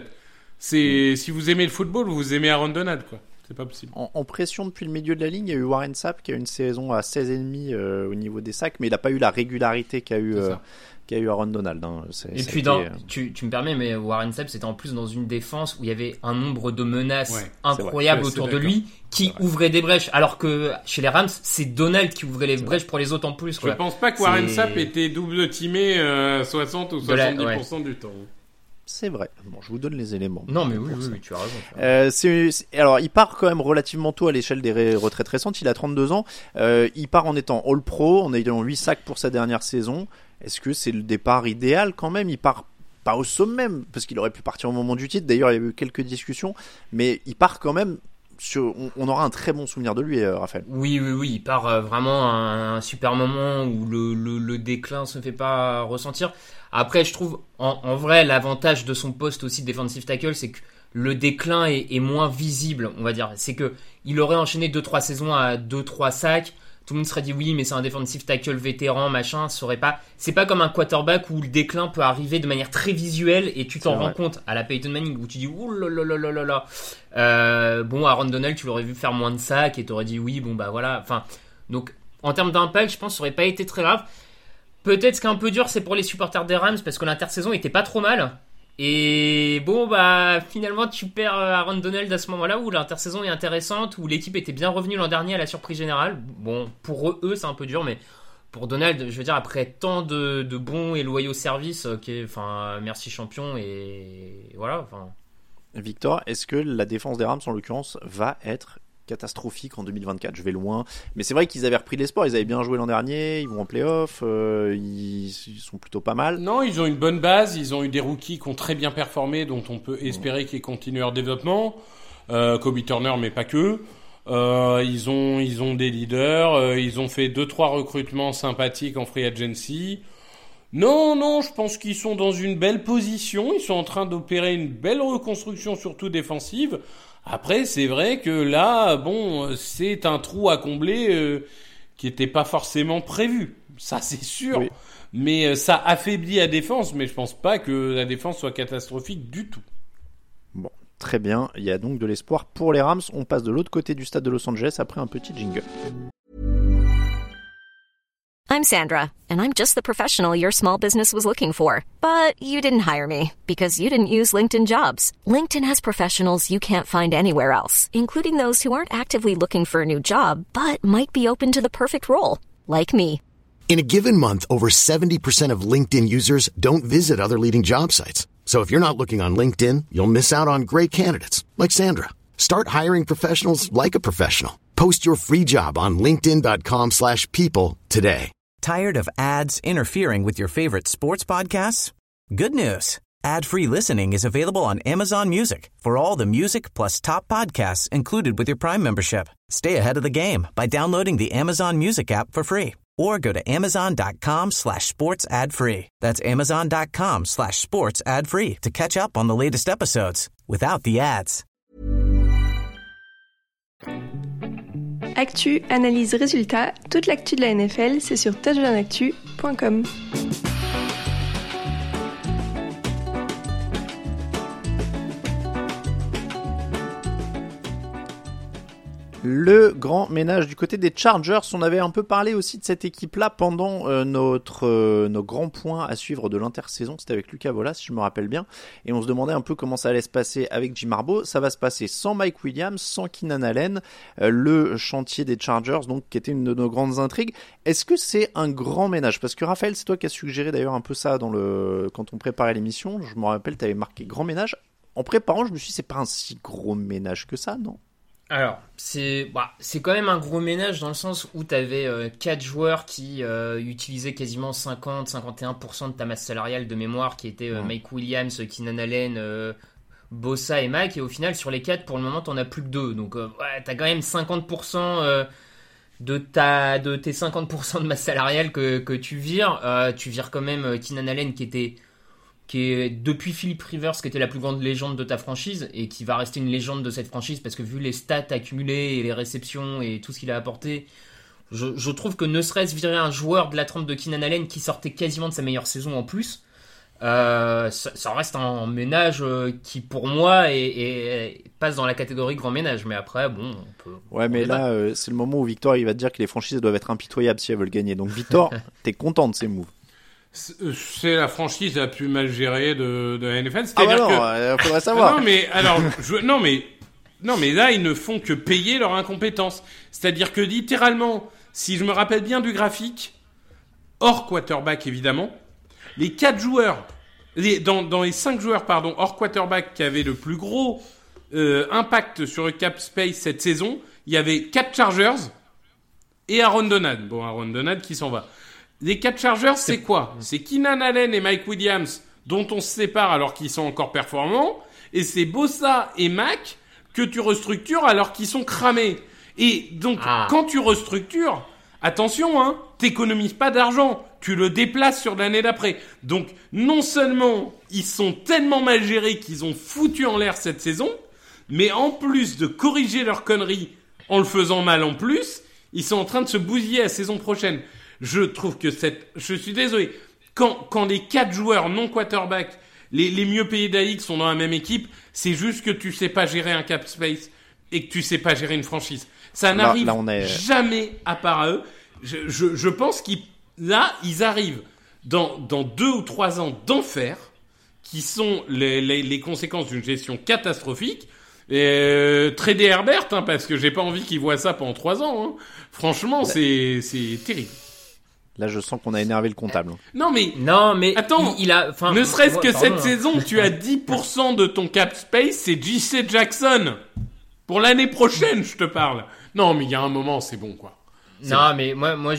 H: Si vous aimez le football, vous aimez Aaron Donald, quoi. C'est pas possible.
F: En pression depuis le milieu de la ligne, il y a eu Warren Sapp qui a eu une saison à 16,5 au niveau des sacs, mais il n'a pas eu la régularité qu'a eu Aaron Donald. Hein.
G: Et puis, tu me permets, mais Warren Sapp, c'était en plus dans une défense où il y avait un nombre de menaces incroyables autour de lui qui ouvraient des brèches. Alors que chez les Rams, c'est Donald qui ouvrait les brèches pour les autres en plus.
H: Je pense pas que Warren Sapp était double teamé 60 ou 70% du temps.
F: C'est vrai. Bon, je vous donne les éléments.
G: Non, mais oui, tu as raison.
F: Alors, il part quand même relativement tôt à l'échelle des retraites récentes. Il a 32 ans. Il part en étant All-Pro, en ayant 8 sacs pour sa dernière saison. Est-ce que c'est le départ idéal quand même ? Il part pas au sommet, parce qu'il aurait pu partir au moment du titre. D'ailleurs, il y a eu quelques discussions. Mais il part quand même... On aura un très bon souvenir de lui, Raphaël.
G: Oui, il part vraiment à un super moment où le déclin se fait pas ressentir. Après, je trouve, en vrai, l'avantage de son poste aussi de defensive tackle, c'est que le déclin est moins visible, on va dire. C'est que il aurait enchaîné 2-3 saisons à 2-3 sacs. Tout le monde serait dit oui, mais c'est un defensive tackle vétéran, machin. C'est pas comme un quarterback où le déclin peut arriver de manière très visuelle et tu t'en rends compte à la Peyton Manning où tu dis ouh là là là là là. Bon, Aaron Donald, tu l'aurais vu faire moins de sacs et t'aurais dit oui, bon bah voilà. Enfin, donc en termes d'impact, je pense que ça aurait pas été très grave. Peut-être ce qui est un peu dur, c'est pour les supporters des Rams parce que l'intersaison était pas trop mal. Et bon, bah finalement, tu perds Aaron Donald à ce moment-là où l'intersaison est intéressante, où l'équipe était bien revenue l'an dernier à la surprise générale. Bon, pour eux, c'est un peu dur, mais pour Donald, je veux dire, après tant de bons et loyaux services, merci champion et voilà.
F: Victor, est-ce que la défense des Rams, en l'occurrence, va être catastrophique en 2024? Je vais loin, mais c'est vrai qu'ils avaient repris de l'espoir. Ils avaient bien joué l'an dernier, ils vont en play-off, ils sont plutôt pas mal.
H: Non, ils ont une bonne base, ils ont eu des rookies qui ont très bien performé, dont on peut espérer qu'ils continuent leur développement. Kobe Turner, mais pas que. Ils ont des leaders, ils ont fait 2-3 recrutements sympathiques en free agency. Non, je pense qu'ils sont dans une belle position, ils sont en train d'opérer une belle reconstruction, surtout défensive. Après, c'est vrai que là, bon, c'est un trou à combler qui était pas forcément prévu. Ça, c'est sûr. Oui. Mais ça affaiblit la défense, mais je pense pas que la défense soit catastrophique du tout.
F: Bon, très bien. Il y a donc de l'espoir pour les Rams. On passe de l'autre côté du stade de Los Angeles après un petit jingle.
A: I'm Sandra, and I'm just the professional your small business was looking for. But you didn't hire me because you didn't use LinkedIn Jobs. LinkedIn has professionals you can't find anywhere else, including those who aren't actively looking for a new job, but might be open to the perfect role, like me.
B: In a given month, over 70% of LinkedIn users don't visit other leading job sites. So if you're not looking on LinkedIn, you'll miss out on great candidates, like Sandra. Start hiring professionals like a professional. Post your free job on linkedin.com/people today.
C: Tired of ads interfering with your favorite sports podcasts? Good news. Ad-free listening is available on Amazon Music for all the music plus top podcasts included with your Prime membership. Stay ahead of the game by downloading the Amazon Music app for free or go to amazon.com/sports ad-free. That's amazon.com/sports ad-free to catch up on the latest episodes without the ads.
I: Actu, analyse, résultat, toute l'actu de la NFL, c'est sur touchdownactu.com.
F: Le grand ménage du côté des Chargers. On avait un peu parlé aussi de cette équipe-là pendant nos grands points à suivre de l'intersaison. C'était avec Lucas Vola, si je me rappelle bien. Et on se demandait un peu comment ça allait se passer avec Jim Harbaugh. Ça va se passer sans Mike Williams, sans Keenan Allen. Le chantier des Chargers, donc, qui était une de nos grandes intrigues. Est-ce que c'est un grand ménage? Parce que Raphaël, c'est toi qui as suggéré d'ailleurs un peu ça quand on préparait l'émission. Je me rappelle, tu avais marqué grand ménage. En préparant, je me suis dit, c'est pas un si gros ménage que ça, non?
G: Alors, c'est quand même un gros ménage dans le sens où tu avais 4 joueurs qui utilisaient quasiment 50-51% de ta masse salariale de mémoire, qui étaient Mike Williams, Keenan Allen, Bosa et Mack. Et au final, sur les 4, pour le moment, t'en as plus que 2. Donc, tu as quand même 50% de tes 50% de masse salariale que tu vires quand même Keenan Allen qui est depuis Philip Rivers qui était la plus grande légende de ta franchise et qui va rester une légende de cette franchise parce que vu les stats accumulées et les réceptions et tout ce qu'il a apporté, je trouve que ne serait-ce virer un joueur de la trempe de Keenan Allen qui sortait quasiment de sa meilleure saison en plus, ça reste un ménage qui pour moi passe dans la catégorie grand ménage, mais après bon on peut...
F: Ouais mais là c'est le moment où Victor il va te dire que les franchises doivent être impitoyables si elles veulent gagner, donc Victor t'es content de ces moves?
H: C'est la franchise la plus mal gérée de la NFL. C'est-à-dire
F: faudrait savoir.
H: Non, mais alors, non, mais là, ils ne font que payer leur incompétence. C'est-à-dire que littéralement, si je me rappelle bien du graphique, hors quarterback évidemment, les 4 joueurs, dans les 5 joueurs, hors quarterback qui avaient le plus gros impact sur le cap space cette saison, il y avait 4 Chargers et Aaron Donald. Bon, Aaron Donald qui s'en va. Les 4 Chargers, c'est quoi? C'est Keenan Allen et Mike Williams, dont on se sépare alors qu'ils sont encore performants. Et c'est Bosa et Mac que tu restructures alors qu'ils sont cramés. Et donc, quand tu restructures, attention, t'économises pas d'argent. Tu le déplaces sur l'année d'après. Donc, non seulement ils sont tellement mal gérés qu'ils ont foutu en l'air cette saison, mais en plus de corriger leurs conneries en le faisant mal en plus, ils sont en train de se bousiller la saison prochaine. Je trouve que je suis désolé. Quand les 4 joueurs non quarterback, les mieux payés de la ligue sont dans la même équipe, c'est juste que tu sais pas gérer un cap space et que tu sais pas gérer une franchise. Ça n'arrive jamais à part à eux. Je pense qu'ils arrivent dans 2 ou 3 ans d'enfer, qui sont les conséquences d'une gestion catastrophique. Trader Herbert, parce que j'ai pas envie qu'ils voient ça pendant 3 ans. Franchement, c'est terrible.
F: Là, je sens qu'on a énervé le comptable.
H: Non, mais attends, ne serait-ce que cette saison, tu as 10% de ton cap space, c'est J.C. Jackson. Pour l'année prochaine, je te parle. Non, mais il y a un moment, c'est bon, quoi.
G: Non, mais moi,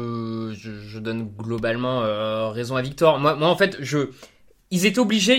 G: je donne globalement raison à Victor. Moi, en fait, ils étaient obligés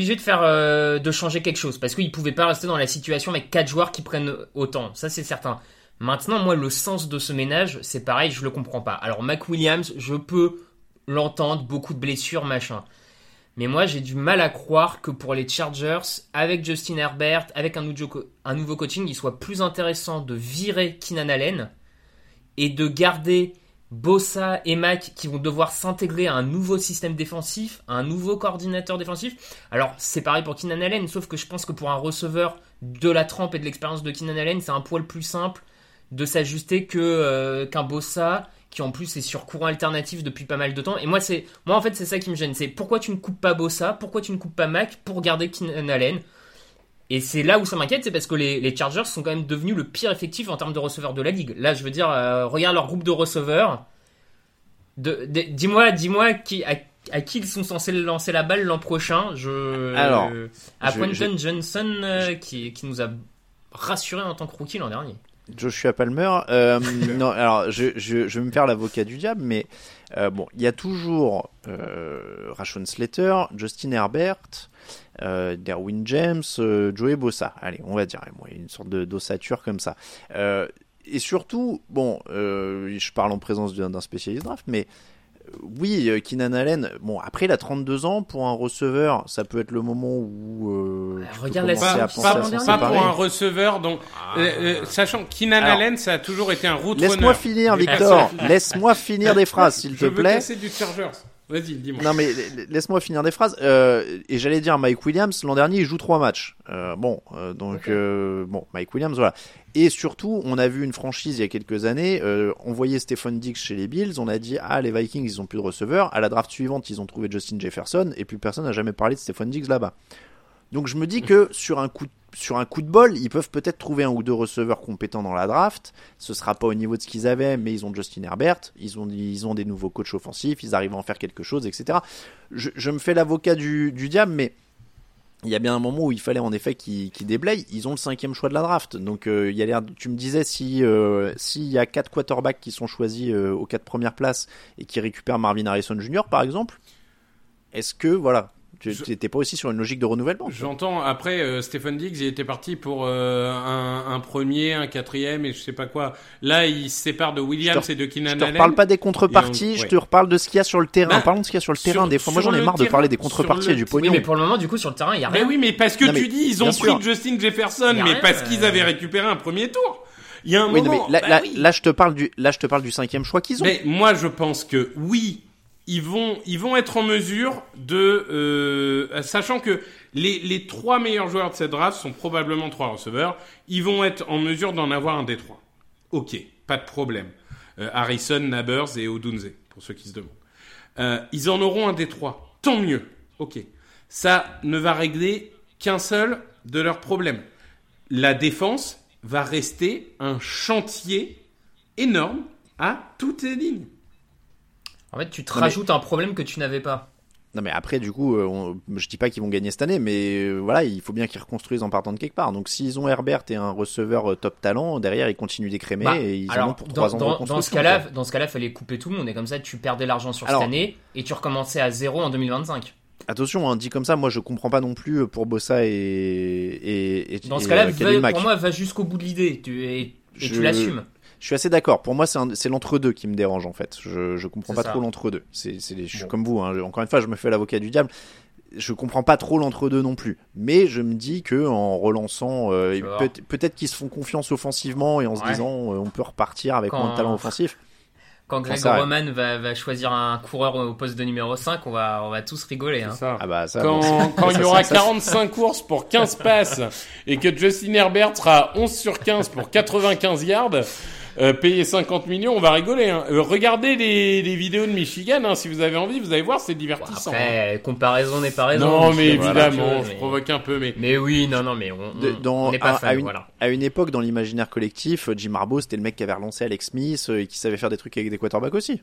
G: de changer quelque chose parce qu'ils pouvaient pas rester dans la situation avec 4 joueurs qui prennent autant. Ça, c'est certain. Maintenant, moi, le sens de ce ménage, c'est pareil, je le comprends pas. Alors, Mac Williams, je peux l'entendre, beaucoup de blessures, machin. Mais moi, j'ai du mal à croire que pour les Chargers, avec Justin Herbert, avec un nouveau coaching, il soit plus intéressant de virer Keenan Allen et de garder Bosa et Mac qui vont devoir s'intégrer à un nouveau système défensif, à un nouveau coordinateur défensif. Alors, c'est pareil pour Keenan Allen, sauf que je pense que pour un receveur de la trempe et de l'expérience de Keenan Allen, c'est un poil plus simple de s'ajuster qu'un Bosa qui en plus est sur courant alternatif depuis pas mal de temps. Et moi en fait c'est ça qui me gêne, c'est pourquoi tu ne coupes pas Bosa, pourquoi tu ne coupes pas Mac pour garder Keenan Allen. Et c'est là où ça m'inquiète, c'est parce que les Chargers sont quand même devenus le pire effectif en termes de receveurs de la ligue. Là je veux dire, regarde leur groupe de receveurs, dis-moi à qui ils sont censés lancer la balle l'an prochain. Quentin Johnson qui nous a rassuré en tant que rookie l'an dernier.
F: Joshua Palmer, non, alors je vais me faire l'avocat du diable, mais bon, il y a toujours Rashawn Slater, Justin Herbert, Derwin James, Joey Bosa. Allez, on va dire, il y a une sorte d'ossature comme ça. Et surtout, bon, je parle en présence d'un spécialiste draft, mais oui, Keenan Allen, bon, après il a 32 ans, pour un receveur, ça peut être le moment où
G: regarde
H: pas pour un receveur, donc sachant que Keenan Allen, ça a toujours été un route runner.
F: Laisse-moi finir, Victor, laisse-moi finir des phrases, s'il te plaît.
H: Je veux casser du Chargers. Vas-y, dis-moi.
F: Non mais laisse-moi finir des phrases. Et j'allais dire Mike Williams, l'an dernier il joue 3 matchs. Donc Mike Williams, voilà. Et surtout, on a vu une franchise il y a quelques années, on voyait Stephon Diggs chez les Bills, on a dit les Vikings ils ont plus de receveurs. À la draft suivante ils ont trouvé Justin Jefferson et plus personne n'a jamais parlé de Stephon Diggs là-bas. Donc je me dis que sur un coup de bol, ils peuvent peut-être trouver 1 ou 2 receveurs compétents dans la draft. Ce sera pas au niveau de ce qu'ils avaient, mais ils ont Justin Herbert, ils ont des nouveaux coachs offensifs, ils arrivent à en faire quelque chose, etc. Je me fais l'avocat du diable, mais il y a bien un moment où il fallait en effet qu'ils déblayent. Ils ont le 5e choix de la draft, donc il y a l'air. Tu me disais s'il y a 4 quarterbacks qui sont choisis aux 4 premières places et qui récupèrent Marvin Harrison Jr. par exemple, est-ce que voilà, Tu n'étais pas aussi sur une logique de renouvellement?
H: J'entends. Après, Stephen Diggs, il était parti pour un premier, un quatrième et je sais pas quoi. Là, il se sépare de Williams et de Keenan Allen.
F: Je te reparle pas des contreparties, je te reparle de ce qu'il y a sur le terrain. Parlons de ce qu'il y a sur le terrain. Des fois, moi, j'en ai marre de parler des contreparties et du pognon.
G: Oui, mais pour le moment, du coup, sur le terrain, il y a rien.
H: Mais oui, mais parce que tu dis, ils ont pris Justin Jefferson, mais parce qu'ils avaient récupéré un premier tour. Il y a un moment.
F: Mais là, je te parle du 5e choix qu'ils ont.
H: Mais moi, je pense que oui. Ils vont être en mesure de, sachant que les 3 meilleurs joueurs de cette draft sont probablement 3 receveurs, ils vont être en mesure d'en avoir un des 3. Ok, pas de problème. Harrison, Nabers et Odunze, pour ceux qui se demandent. Ils en auront un des 3. Tant mieux. Ok. Ça ne va régler qu'un seul de leurs problèmes. La défense va rester un chantier énorme à toutes les lignes.
G: En fait, tu te rajoutes un problème que tu n'avais pas.
F: Non, mais après, du coup, je dis pas qu'ils vont gagner cette année, mais voilà, il faut bien qu'ils reconstruisent en partant de quelque part. Donc, s'ils ont Herbert et un receveur top talent, derrière, ils continuent d'écrémer et ils en ont pour 3 ans de reconstruction.
G: Dans ce cas-là, fallait couper tout le monde. Et comme ça, tu perdais l'argent sur cette année et tu recommençais à 0 en 2025.
F: Attention, dit comme ça, moi, je comprends pas non plus pour Bossa et
G: dans ce cas-là, pour moi, va jusqu'au bout de l'idée et tu l'assumes.
F: Je suis assez d'accord. Pour moi, c'est l'entre-deux qui me dérange, en fait. Je comprends pas trop l'entre-deux. Je suis comme vous, hein. Encore une fois, je me fais l'avocat du diable. Je comprends pas trop l'entre-deux non plus. Mais je me dis que en relançant, peut-être qu'ils se font confiance offensivement et en se disant, on peut repartir avec moins de talent offensif.
G: Quand Greg Roman va choisir un coureur au poste de numéro 5, on va tous rigoler. Hein.
H: Ça. Quand il y aura 45 courses pour 15 passes et que Justin Herbert sera 11 sur 15 pour 95 yards, payer 50 millions, on va rigoler. Hein. Regardez les vidéos de Michigan, hein, si vous avez envie, vous allez voir, c'est divertissant.
G: Après, comparaison n'est pas raison.
H: Non, mais évidemment, je provoque un peu. Mais
G: oui, non, mais on n'est pas fan, voilà.
F: À une époque, dans l'imaginaire collectif, Jim Harbaugh, c'était le mec qui avait relancé Alex Smith et qui savait faire des trucs avec des quarterbacks aussi.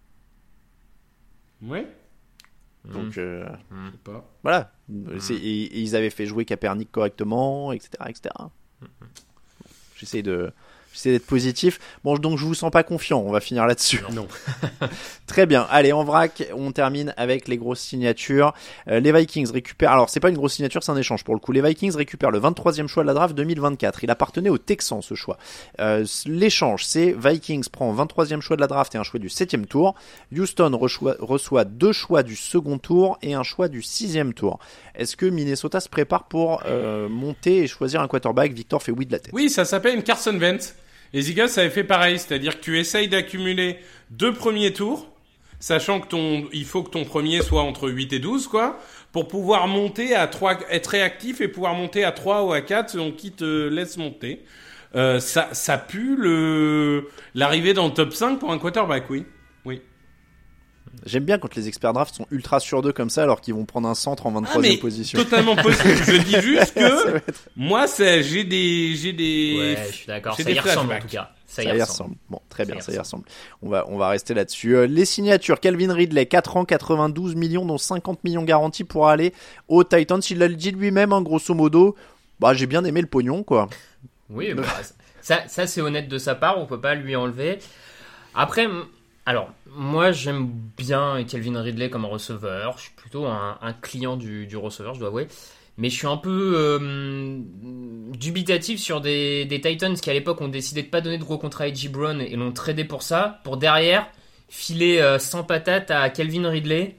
H: Ouais.
F: Donc,
H: je sais pas.
F: Voilà. Et ils avaient fait jouer Kaepernick correctement, etc., etc. J'essaie d'être positif. Bon, donc je vous sens pas confiant. On va finir là-dessus.
H: Non.
F: Très bien. Allez, en vrac, on termine avec les grosses signatures. Les Vikings récupèrent. Alors, c'est pas une grosse signature, c'est un échange pour le coup. Les Vikings récupèrent le 23e choix de la draft 2024. Il appartenait aux Texans, ce choix. L'échange, c'est Vikings prend 23e choix de la draft et un choix du 7e tour. Houston reçoit 2 choix du second tour et un choix du 6e tour. Est-ce que Minnesota se prépare pour monter et choisir un quarterback? Victor fait oui de la tête.
H: Oui, ça s'appelle une Carson Wentz. Les Eagles avaient fait pareil, c'est-à-dire que tu essayes d'accumuler 2 premiers tours, sachant que il faut que ton premier soit entre 8 et 12, quoi, pour pouvoir monter à 3, être réactif et pouvoir monter à 3 ou à 4 selon qui te laisse monter. Ça pue l'arrivée dans le top 5 pour un quarterback, oui.
F: J'aime bien quand les experts draft sont ultra sûrs d'eux comme ça alors qu'ils vont prendre un centre en 23e position.
H: Totalement possible. Je dis juste que moi, j'ai des.
G: Ouais, je suis d'accord. Ça y ressemble en tout cas.
F: Ça y ressemble. Bon, très bien, ça y ressemble. On va rester là-dessus. Les signatures, Calvin Ridley, 4 ans, 92 millions, dont 50 millions garantis pour aller aux Titans. Il l'a dit lui-même, hein, grosso modo. J'ai bien aimé le pognon, quoi.
G: Oui, ça c'est honnête de sa part, on peut pas lui enlever. Après. Alors, moi, j'aime bien Calvin Ridley comme receveur. Je suis plutôt un client du receveur, je dois avouer. Mais je suis un peu dubitatif sur des Titans qui, à l'époque, ont décidé de pas donner de gros contrat à A.J. Brown et l'ont tradé pour ça. Pour derrière, filer sans patate à Calvin Ridley.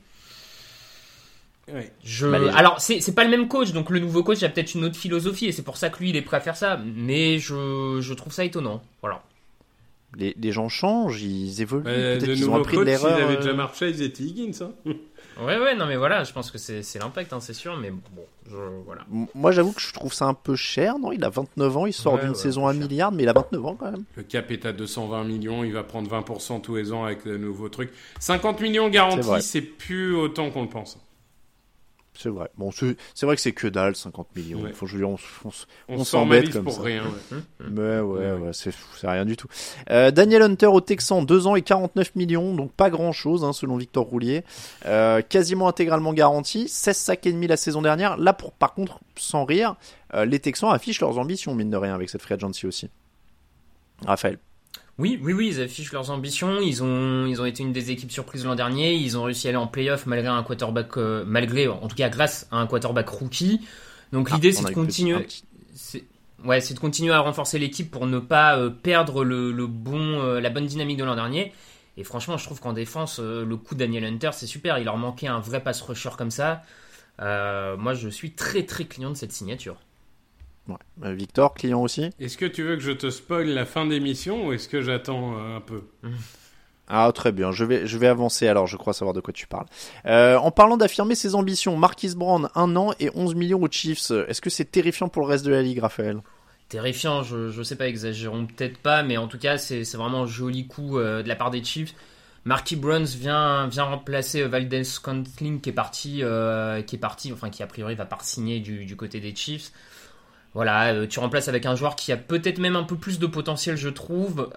H: Ouais.
G: Alors, c'est pas le même coach. Donc, le nouveau coach a peut-être une autre philosophie. Et c'est pour ça que lui, il est prêt à faire ça. Mais je trouve ça étonnant. Voilà.
F: Les gens changent, ils évoluent.
H: Peut-être qu'ils ont appris de l'erreur. S'ils avaient déjà marché, ils étaient Higgins. Hein.
G: Ouais, non mais voilà, je pense que c'est l'impact, hein, c'est sûr. Mais bon, voilà.
F: Moi, j'avoue que je trouve ça un peu cher, non? Il a 29 ans, il sort d'une saison à 1 milliard, mais il a 29 ans quand même.
H: Le cap est à 220 millions, il va prendre 20% tous les ans avec le nouveau truc. 50 millions garantis, c'est plus autant qu'on le pense.
F: C'est vrai. Bon, c'est vrai que c'est que dalle, 50 millions.
H: Ouais.
F: On s'embête comme
H: pour
F: ça.
H: rien.
F: Mais ouais, c'est rien du tout. Daniel Hunter au Texan, 2 ans et 49 millions, donc pas grand chose, hein, selon Victor Roulier. Quasiment intégralement garanti. 16 sacs et demi la saison dernière. Là, par contre, sans rire, les Texans affichent leurs ambitions, mine de rien, avec cette free agency aussi. Raphaël.
G: Oui, ils affichent leurs ambitions. Ils ont été une des équipes surprises l'an dernier. Ils ont réussi à aller en play-off malgré un quarterback, en tout cas grâce à un quarterback rookie. Donc l'idée c'est de continuer. C'est de continuer à renforcer l'équipe pour ne pas perdre la bonne dynamique de l'an dernier. Et franchement, je trouve qu'en défense, le coup de Daniel Hunter, c'est super. Il leur manquait un vrai pass rusher comme ça. Moi, je suis très très client de cette signature.
F: Ouais. Victor, client aussi.
H: Est-ce que tu veux que je te spoil la fin d'émission ou est-ce que j'attends un peu?
F: Ah, très bien. Je vais avancer alors. Je crois savoir de quoi tu parles. En parlant d'affirmer ses ambitions, Marquise Brown, 1 an et 11 millions aux Chiefs. Est-ce que c'est terrifiant pour le reste de la ligue, Raphaël?
G: Terrifiant, je sais pas, exagérons peut-être pas, mais en tout cas, c'est vraiment un joli coup de la part des Chiefs. Marquis Brown vient remplacer Valdez Scantling qui a priori va pas signer du côté des Chiefs. Voilà, tu remplaces avec un joueur qui a peut-être même un peu plus de potentiel, je trouve,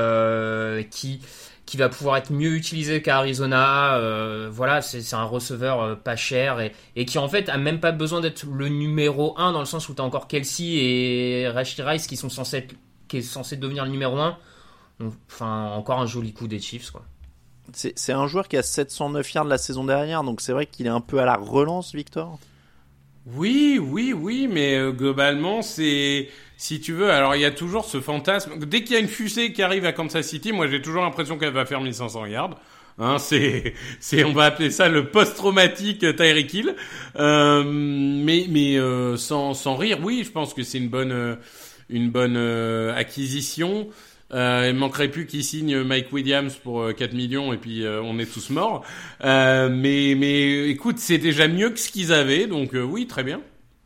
G: qui va pouvoir être mieux utilisé qu'à Arizona. Voilà, c'est un receveur pas cher et qui en fait a même pas besoin d'être le numéro 1 dans le sens où tu as encore Kelsey et Rashee Rice qui est censé devenir le numéro 1. Donc, enfin, encore un joli coup des Chiefs, quoi.
F: C'est un joueur qui a 709 yards la saison dernière, donc c'est vrai qu'il est un peu à la relance, Victor.
H: Oui, mais globalement, c'est... Si tu veux, alors il y a toujours ce fantasme. Dès qu'il y a une fusée qui arrive à Kansas City, moi j'ai toujours l'impression qu'elle va faire 1500 yards. On va appeler ça le post-traumatique Tyreek Hill. Mais sans rire, oui, je pense que c'est une bonne acquisition. Il manquerait plus qu'il signe Mike Williams pour 4 millions et puis on est tous morts. Mais écoute, c'est déjà mieux que ce qu'ils avaient, donc oui, très bien.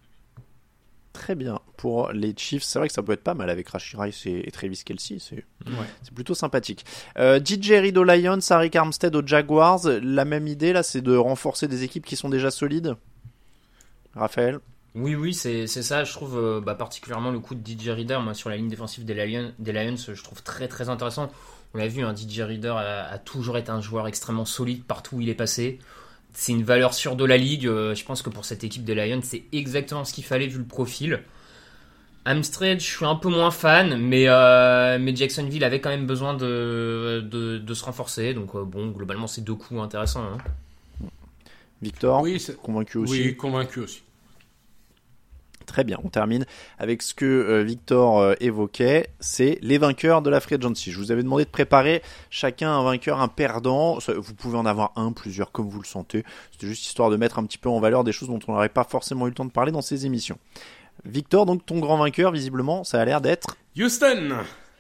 F: Très bien. Pour les Chiefs, c'est vrai que ça peut être pas mal avec Rashee Rice et Travis Kelce. C'est plutôt sympathique. DJ Reed aux Lions, Arik Armstead aux Jaguars. La même idée, là, c'est de renforcer des équipes qui sont déjà solides. Raphaël?
G: Oui, c'est ça. Je trouve particulièrement le coup de DJ Reader, moi, sur la ligne défensive des Lions, je trouve très très intéressant. On l'a vu, DJ Reader a toujours été un joueur extrêmement solide partout où il est passé. C'est une valeur sûre de la ligue. Je pense que pour cette équipe des Lions, c'est exactement ce qu'il fallait vu le profil. Armstead, je suis un peu moins fan, mais Jacksonville avait quand même besoin de se renforcer. Donc globalement, c'est 2 coups intéressants. Hein.
F: Victor, convaincu aussi.
H: Oui, convaincu aussi.
F: Très bien, on termine avec ce que Victor évoquait, c'est les vainqueurs de la Free Agency. Je vous avais demandé de préparer chacun un vainqueur, un perdant. Vous pouvez en avoir plusieurs, comme vous le sentez. C'était juste histoire de mettre un petit peu en valeur des choses dont on n'aurait pas forcément eu le temps de parler dans ces émissions. Victor, donc ton grand vainqueur, visiblement, ça a l'air d'être...
H: Houston.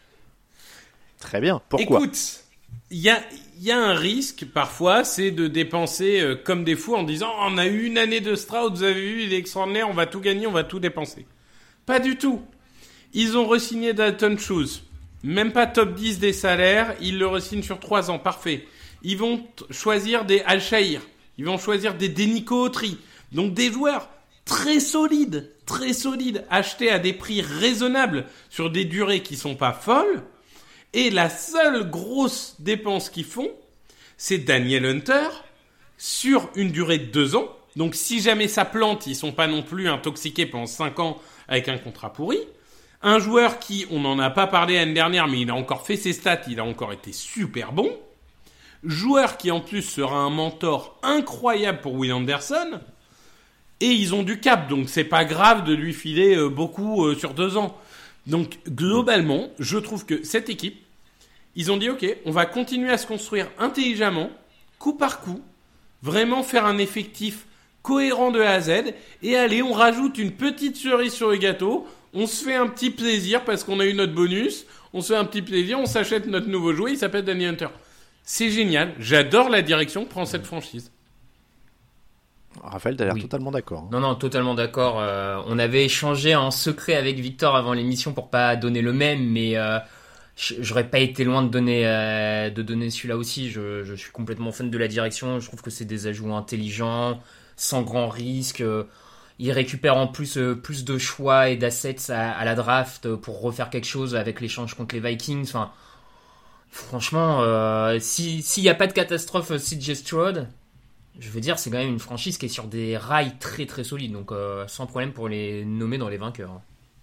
F: Très bien, pourquoi?
H: Écoute, il y a un risque, parfois, c'est de dépenser comme des fous en disant « On a eu une année de Stroud, vous avez vu, il est extraordinaire, on va tout gagner, on va tout dépenser. » Pas du tout. Ils ont re-signé Dalton Schultz. Même pas top 10 des salaires, ils le re-signent sur 3 ans, parfait. Ils vont choisir des Al-Shahir. Ils vont choisir des Denico Autry. Donc des joueurs très solides, achetés à des prix raisonnables sur des durées qui sont pas folles. Et la seule grosse dépense qu'ils font, c'est Daniel Hunter sur une durée de 2 ans. Donc si jamais ça plante, ils sont pas non plus intoxiqués pendant 5 ans avec un contrat pourri. Un joueur qui, on n'en a pas parlé l'année dernière, mais il a encore fait ses stats, il a encore été super bon. Joueur qui en plus sera un mentor incroyable pour Will Anderson. Et ils ont du cap, donc c'est pas grave de lui filer beaucoup sur 2 ans. Donc globalement, je trouve que cette équipe, ils ont dit ok, on va continuer à se construire intelligemment, coup par coup, vraiment faire un effectif cohérent de A à Z, et allez, on rajoute une petite cerise sur le gâteau, on se fait un petit plaisir parce qu'on a eu notre bonus, on se fait un petit plaisir, on s'achète notre nouveau jouet, il s'appelle Danny Hunter. C'est génial, j'adore la direction que prend cette franchise.
F: Raphaël, t'as l'air totalement d'accord.
G: Non, totalement d'accord. On avait échangé en secret avec Victor avant l'émission pour pas donner le même, mais j'aurais pas été loin de donner celui-là aussi. Je suis complètement fan de la direction. Je trouve que c'est des ajouts intelligents, sans grand risque. Ils récupèrent en plus de choix et d'assets à la draft pour refaire quelque chose avec l'échange contre les Vikings. Enfin, franchement, s'il y a pas de catastrophe CJ Stroud, je veux dire, c'est quand même une franchise qui est sur des rails très très solides, donc sans problème pour les nommer dans les vainqueurs.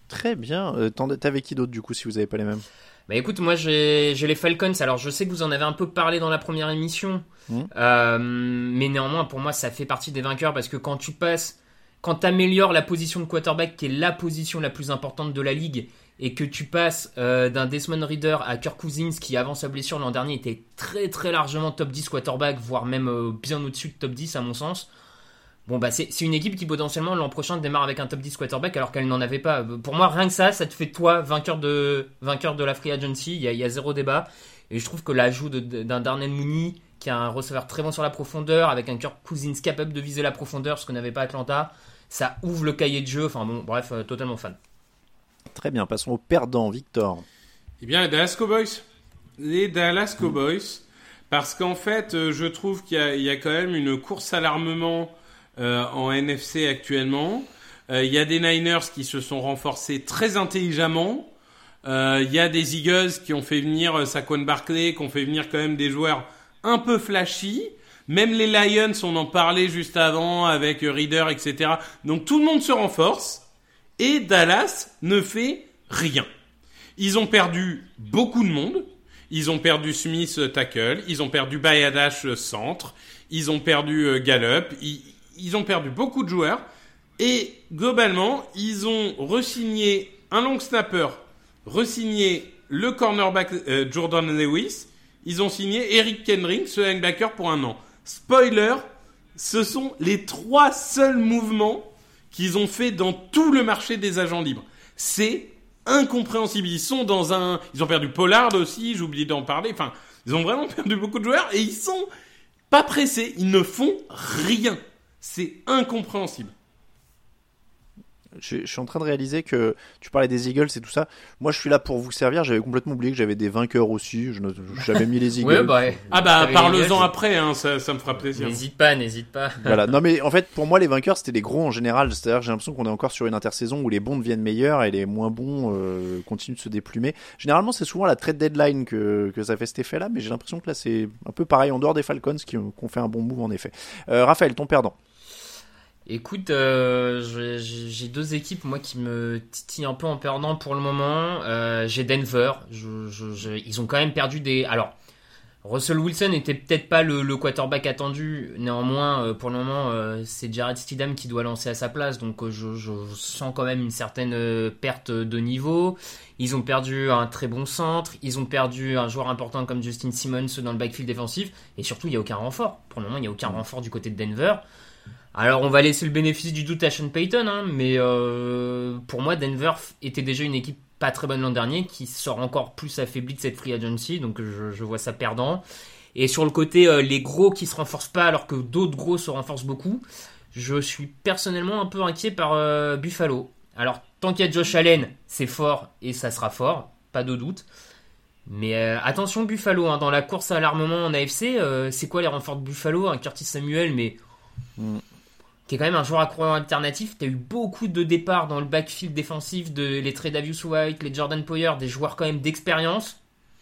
F: Très bien. T'avais qui d'autre du coup si vous n'avez pas les mêmes?
G: Bah écoute, moi j'ai les Falcons. Alors je sais que vous en avez un peu parlé dans la première émission, mais néanmoins pour moi ça fait partie des vainqueurs parce que quand t'améliores la position de quarterback qui est la position la plus importante de la ligue et que tu passes d'un Desmond Ridder à Kirk Cousins qui avant sa blessure l'an dernier était très très largement top 10 quarterback, voire même bien au-dessus de top 10 à mon sens. Bon bah c'est une équipe qui potentiellement l'an prochain démarre avec un top 10 quarterback alors qu'elle n'en avait pas. Pour moi rien que ça te fait toi vainqueur de la free agency, il y a zéro débat. Et je trouve que l'ajout d'un Darnell Mooney qui a un receveur très bon sur la profondeur avec un Kirk Cousins capable de viser la profondeur, ce que n'avait pas Atlanta, ça ouvre le cahier de jeu. Enfin bon bref, totalement fan.
F: Très bien, passons aux perdants, Victor.
H: Eh bien les Dallas Cowboys. Les Dallas Cowboys, parce qu'en fait je trouve qu'il y a quand même une course à l'armement en NFC actuellement. Il y a des Niners qui se sont renforcés très intelligemment. Il y a des Eagles qui ont fait venir Saquon Barkley, qui ont fait venir quand même des joueurs un peu flashy. Même les Lions, on en parlait juste avant avec Reader, etc. Donc tout le monde se renforce et Dallas ne fait rien. Ils ont perdu beaucoup de monde. Ils ont perdu Smith tackle, ils ont perdu Bayadash centre, ils ont perdu Gallup. Ils ont perdu beaucoup de joueurs et globalement, ils ont re-signé un long snapper, re-signé le cornerback Jordan Lewis, ils ont signé Eric Kendricks, ce linebacker pour 1 an. Spoiler, ce sont les 3 seuls mouvements qu'ils ont fait dans tout le marché des agents libres. C'est incompréhensible. Ils ont perdu Pollard aussi, j'ai oublié d'en parler. Enfin, ils ont vraiment perdu beaucoup de joueurs et ils sont pas pressés. Ils ne font rien. C'est incompréhensible.
F: Je suis en train de réaliser que tu parlais des Eagles et tout ça. Moi, je suis là pour vous servir. J'avais complètement oublié que j'avais des vainqueurs aussi. J'avais mis les Eagles.
G: Ouais,
H: parle-en après, hein, ça me fera plaisir.
G: N'hésite pas.
F: Voilà. Non, mais en fait, pour moi, les vainqueurs, c'était les gros en général. C'est-à-dire, j'ai l'impression qu'on est encore sur une intersaison où les bons deviennent meilleurs et les moins bons continuent de se déplumer. Généralement, c'est souvent la trade deadline que ça fait cet effet-là, mais j'ai l'impression que là, c'est un peu pareil en dehors des Falcons qui ont fait un bon move en effet. Raphaël, ton perdant.
G: Écoute, j'ai 2 équipes moi qui me titillent un peu en perdant pour le moment. J'ai Denver. Ils ont quand même perdu des. Alors, Russell Wilson n'était peut-être pas le quarterback attendu. Néanmoins, pour le moment, c'est Jarrett Stidham qui doit lancer à sa place. Donc, je sens quand même une certaine perte de niveau. Ils ont perdu un très bon centre. Ils ont perdu un joueur important comme Justin Simmons dans le backfield défensif. Et surtout, il n'y a aucun renfort. Pour le moment, il n'y a aucun renfort du côté de Denver. Alors on va laisser le bénéfice du doute à Sean Payton, hein, mais pour moi Denver était déjà une équipe pas très bonne l'an dernier qui sort encore plus affaiblie de cette free agency, donc je vois ça perdant. Et sur le côté les gros qui se renforcent pas alors que d'autres gros se renforcent beaucoup, je suis personnellement un peu inquiet par Buffalo. Alors tant qu'il y a Josh Allen, c'est fort et ça sera fort, pas de doute. Mais attention Buffalo, hein, dans la course à l'armement en AFC, c'est quoi les renforts de Buffalo? Un Curtis Samuel, mais qui est quand même un joueur à coureur alternatif. T'as eu beaucoup de départs dans le backfield défensif, les Tre'Davious White, les Jordan Poyer, des joueurs quand même d'expérience.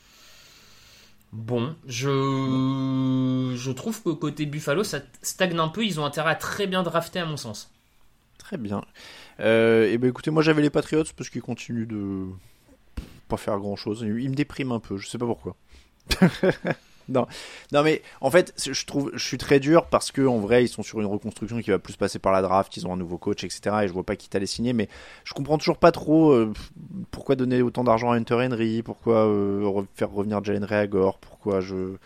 G: Bon, je trouve que côté Buffalo, ça stagne un peu. Ils ont intérêt à très bien drafter à mon sens.
F: Très bien. Et ben écoutez, moi j'avais les Patriots parce qu'ils continuent de pas faire grand chose. Ils me dépriment un peu, je sais pas pourquoi. Non, mais en fait, je suis très dur parce que en vrai, ils sont sur une reconstruction qui va plus passer par la draft. Ils ont un nouveau coach, etc. Et je vois pas qui t'allait signer, mais je comprends toujours pas trop pourquoi donner autant d'argent à Hunter Henry, pourquoi faire revenir Jalen Reagor, pourquoi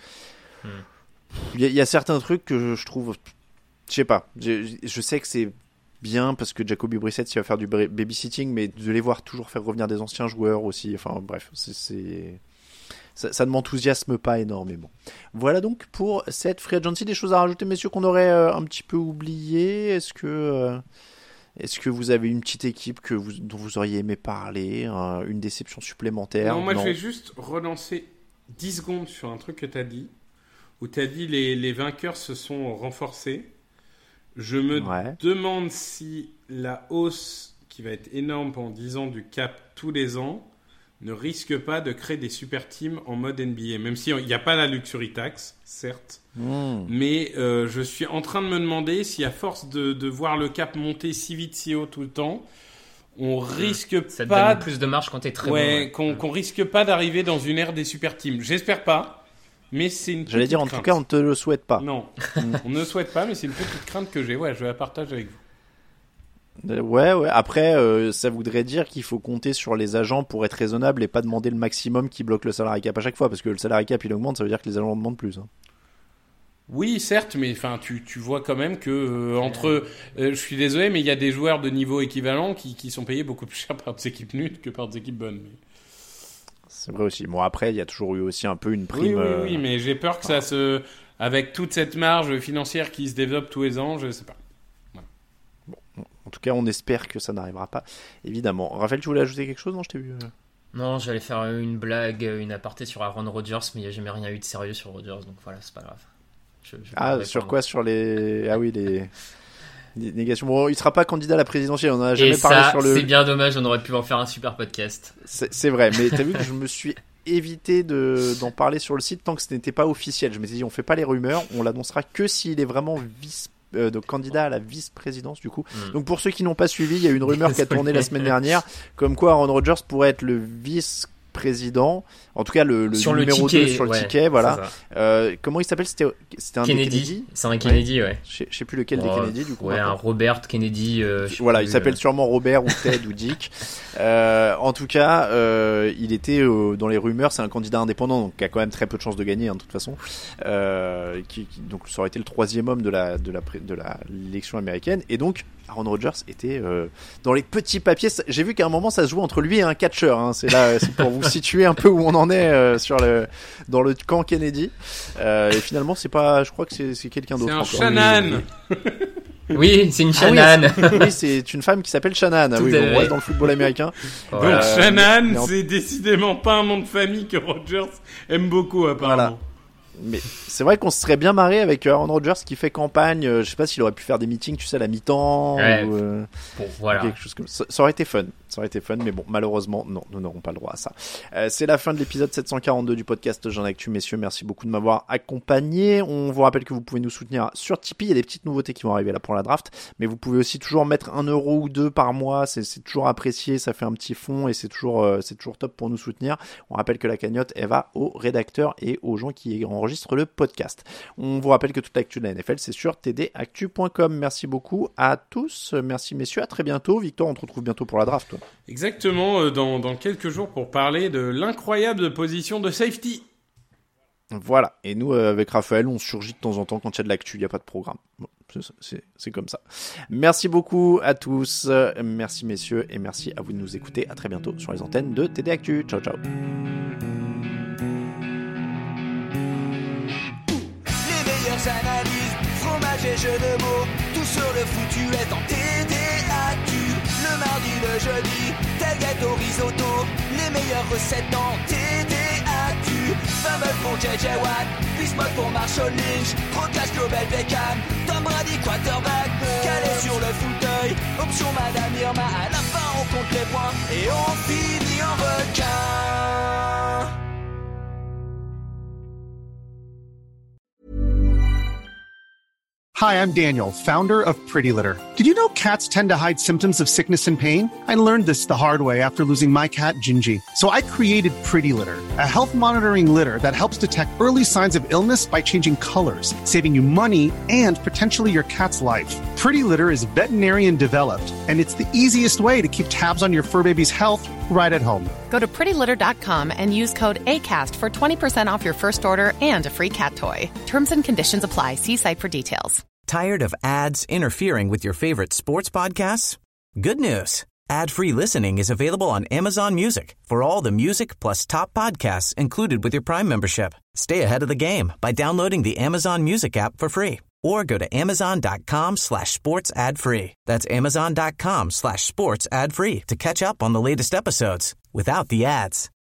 F: il y a certains trucs que je trouve, je sais pas. Je sais que c'est bien parce que Jacoby Brissett il va faire du babysitting, mais de les voir toujours faire revenir des anciens joueurs aussi. Enfin bref, ça ne m'enthousiasme pas énormément. Voilà donc pour cette free agency. Des choses à rajouter, messieurs, qu'on aurait un petit peu oublié? Est-ce que vous avez une petite équipe dont vous auriez aimé parler, une déception supplémentaire?
H: Non, je vais juste relancer 10 secondes sur un truc que tu as dit, où tu as dit les vainqueurs se sont renforcés. Je me demande si la hausse qui va être énorme pendant 10 ans du cap tous les ans ne risque pas de créer des super teams en mode NBA, même s'il n'y a pas la luxury tax, certes. Mais je suis en train de me demander si à force de voir le cap monter si vite, si haut tout le temps, on risque
G: ça te
H: pas
G: donne plus de marge quand t'es très
H: bon. Qu'on risque pas d'arriver dans une ère des super teams. J'espère pas, mais c'est une.
F: J'allais dire, en tout cas, on te le souhaite pas.
H: Non, on ne souhaite pas, mais c'est une petite crainte que j'ai. Ouais, je la partage avec vous.
F: Ouais. Après, ça voudrait dire qu'il faut compter sur les agents pour être raisonnable et pas demander le maximum qui bloque le salary cap à chaque fois, parce que le salary cap il augmente, ça veut dire que les agents en demandent plus. Hein.
H: Oui, certes, mais enfin, tu vois quand même que entre, je suis désolé, mais il y a des joueurs de niveau équivalent qui sont payés beaucoup plus cher par des équipes nulles que par des équipes bonnes. Mais...
F: C'est vrai aussi. Bon, après, il y a toujours eu aussi un peu une prime.
H: Oui, mais j'ai peur que ça se, avec toute cette marge financière qui se développe tous les ans, je sais pas.
F: En tout cas, on espère que ça n'arrivera pas, évidemment. Raphaël, tu voulais ajouter quelque chose? Non, je t'ai vu.
G: Non, j'allais faire une blague, une aparté sur Aaron Rodgers, mais il n'y a jamais rien eu de sérieux sur Rodgers, donc voilà, c'est pas grave.
F: Sur quoi? Sur les... Ah oui, les négations. Bon, il sera pas candidat à la présidentielle, on en a jamais parlé sur le...
G: c'est bien dommage, on aurait pu en faire un super podcast.
F: C'est vrai, mais t'as vu que je me suis évité d'en parler sur le site tant que ce n'était pas officiel. Je m'étais dit, on fait pas les rumeurs, on l'annoncera que s'il est vraiment de candidat à la vice-présidence du coup. Donc pour ceux qui n'ont pas suivi, il y a une rumeur qui a tourné la semaine dernière comme quoi Aaron Rodgers pourrait être le vice-président, en tout cas le
G: sur
F: numéro
G: le ticket,
F: 2 sur le ticket, voilà. Comment il s'appelle? C'était un
G: Kennedy. C'est un Kennedy, ouais.
F: Je sais plus lequel des Kennedy du coup.
G: Ouais, un Robert Kennedy.
F: Voilà, il s'appelle sûrement Robert ou Ted ou Dick. En tout cas, il était dans les rumeurs, c'est un candidat indépendant, donc qui a quand même très peu de chances de gagner, hein, de toute façon. Donc ça aurait été le 3e homme de l'élection américaine, et donc Aaron Rodgers était dans les petits papiers. J'ai vu qu'à un moment ça se jouait entre lui et un catcheur. Hein. C'est pour vous situer un peu où on en est dans le camp Kennedy. Et finalement, c'est pas. Je crois que c'est quelqu'un d'autre.
H: C'est un Shannon.
G: Oui, c'est une Shannon.
F: Oui, c'est une femme qui s'appelle Shannon. Oui, on reste dans le football américain.
H: Donc Shannon, c'est décidément pas un nom de famille que Rodgers aime beaucoup apparemment. Voilà.
F: Mais c'est vrai qu'on se serait bien marré avec Aaron Rodgers qui fait campagne. Je sais pas s'il aurait pu faire des meetings, tu sais, à la mi-temps.
G: Ouais,
F: ou
G: voilà.
F: Quelque chose comme ça. Ça aurait été fun. Mais bon, malheureusement, non, nous n'aurons pas le droit à ça. C'est la fin de l'épisode 742 du podcast Jean Actu. Messieurs, merci beaucoup de m'avoir accompagné. On vous rappelle que vous pouvez nous soutenir sur Tipeee. Il y a des petites nouveautés qui vont arriver là pour la draft. Mais vous pouvez aussi toujours mettre 1 euro ou 2 par mois. C'est toujours apprécié. Ça fait un petit fond et c'est toujours top pour nous soutenir. On rappelle que la cagnotte, elle va aux rédacteurs et aux gens qui enregistrent le podcast. On vous rappelle que toute l'actu de la NFL, c'est sur tdactu.com. Merci beaucoup à tous. Merci messieurs. À très bientôt. Victor, on te retrouve bientôt pour la draft, toi.
H: Exactement, dans quelques jours pour parler de l'incroyable position de safety.
F: Voilà, et nous avec Raphaël on surgit de temps en temps quand il y a de l'actu, il n'y a pas de programme. Bon, c'est comme ça. Merci beaucoup à tous, merci messieurs et merci à vous de nous écouter. À très bientôt sur les antennes de TD Actu. Ciao ciao.
J: Les meilleures analyses, fromage et jeux de mots, tout sur le foutu est en TD Actu. Le mardi, le jeudi, tailgate au risotto, les meilleures recettes en TDAQ. Fumble pour JJ Watt, Bismuth pour Marshall Lynch, Rocage Global Beckham, Tom Brady quarterback, calé sur le fauteuil, option Madame Irma, à la fin on compte les points et on finit en requin.
K: Hi, I'm Daniel, founder of Pretty Litter. Did you know cats tend to hide symptoms of sickness and pain? I learned this the hard way after losing my cat, Gingy. So I created Pretty Litter, a health monitoring litter that helps detect early signs of illness by changing colors, saving you money and potentially your cat's life. Pretty Litter is veterinarian developed, and it's the easiest way to keep tabs on your fur baby's health right at home.
L: Go to prettylitter.com and use code ACAST for 20% off your first order and a free cat toy. Terms and conditions apply. See site for details.
C: Tired of ads interfering with your favorite sports podcasts? Good news. Ad-free listening is available on Amazon Music for all the music plus top podcasts included with your Prime membership. Stay ahead of the game by downloading the Amazon Music app for free or go to amazon.com/sports ad free. That's amazon.com/sports ad free to catch up on the latest episodes without the ads.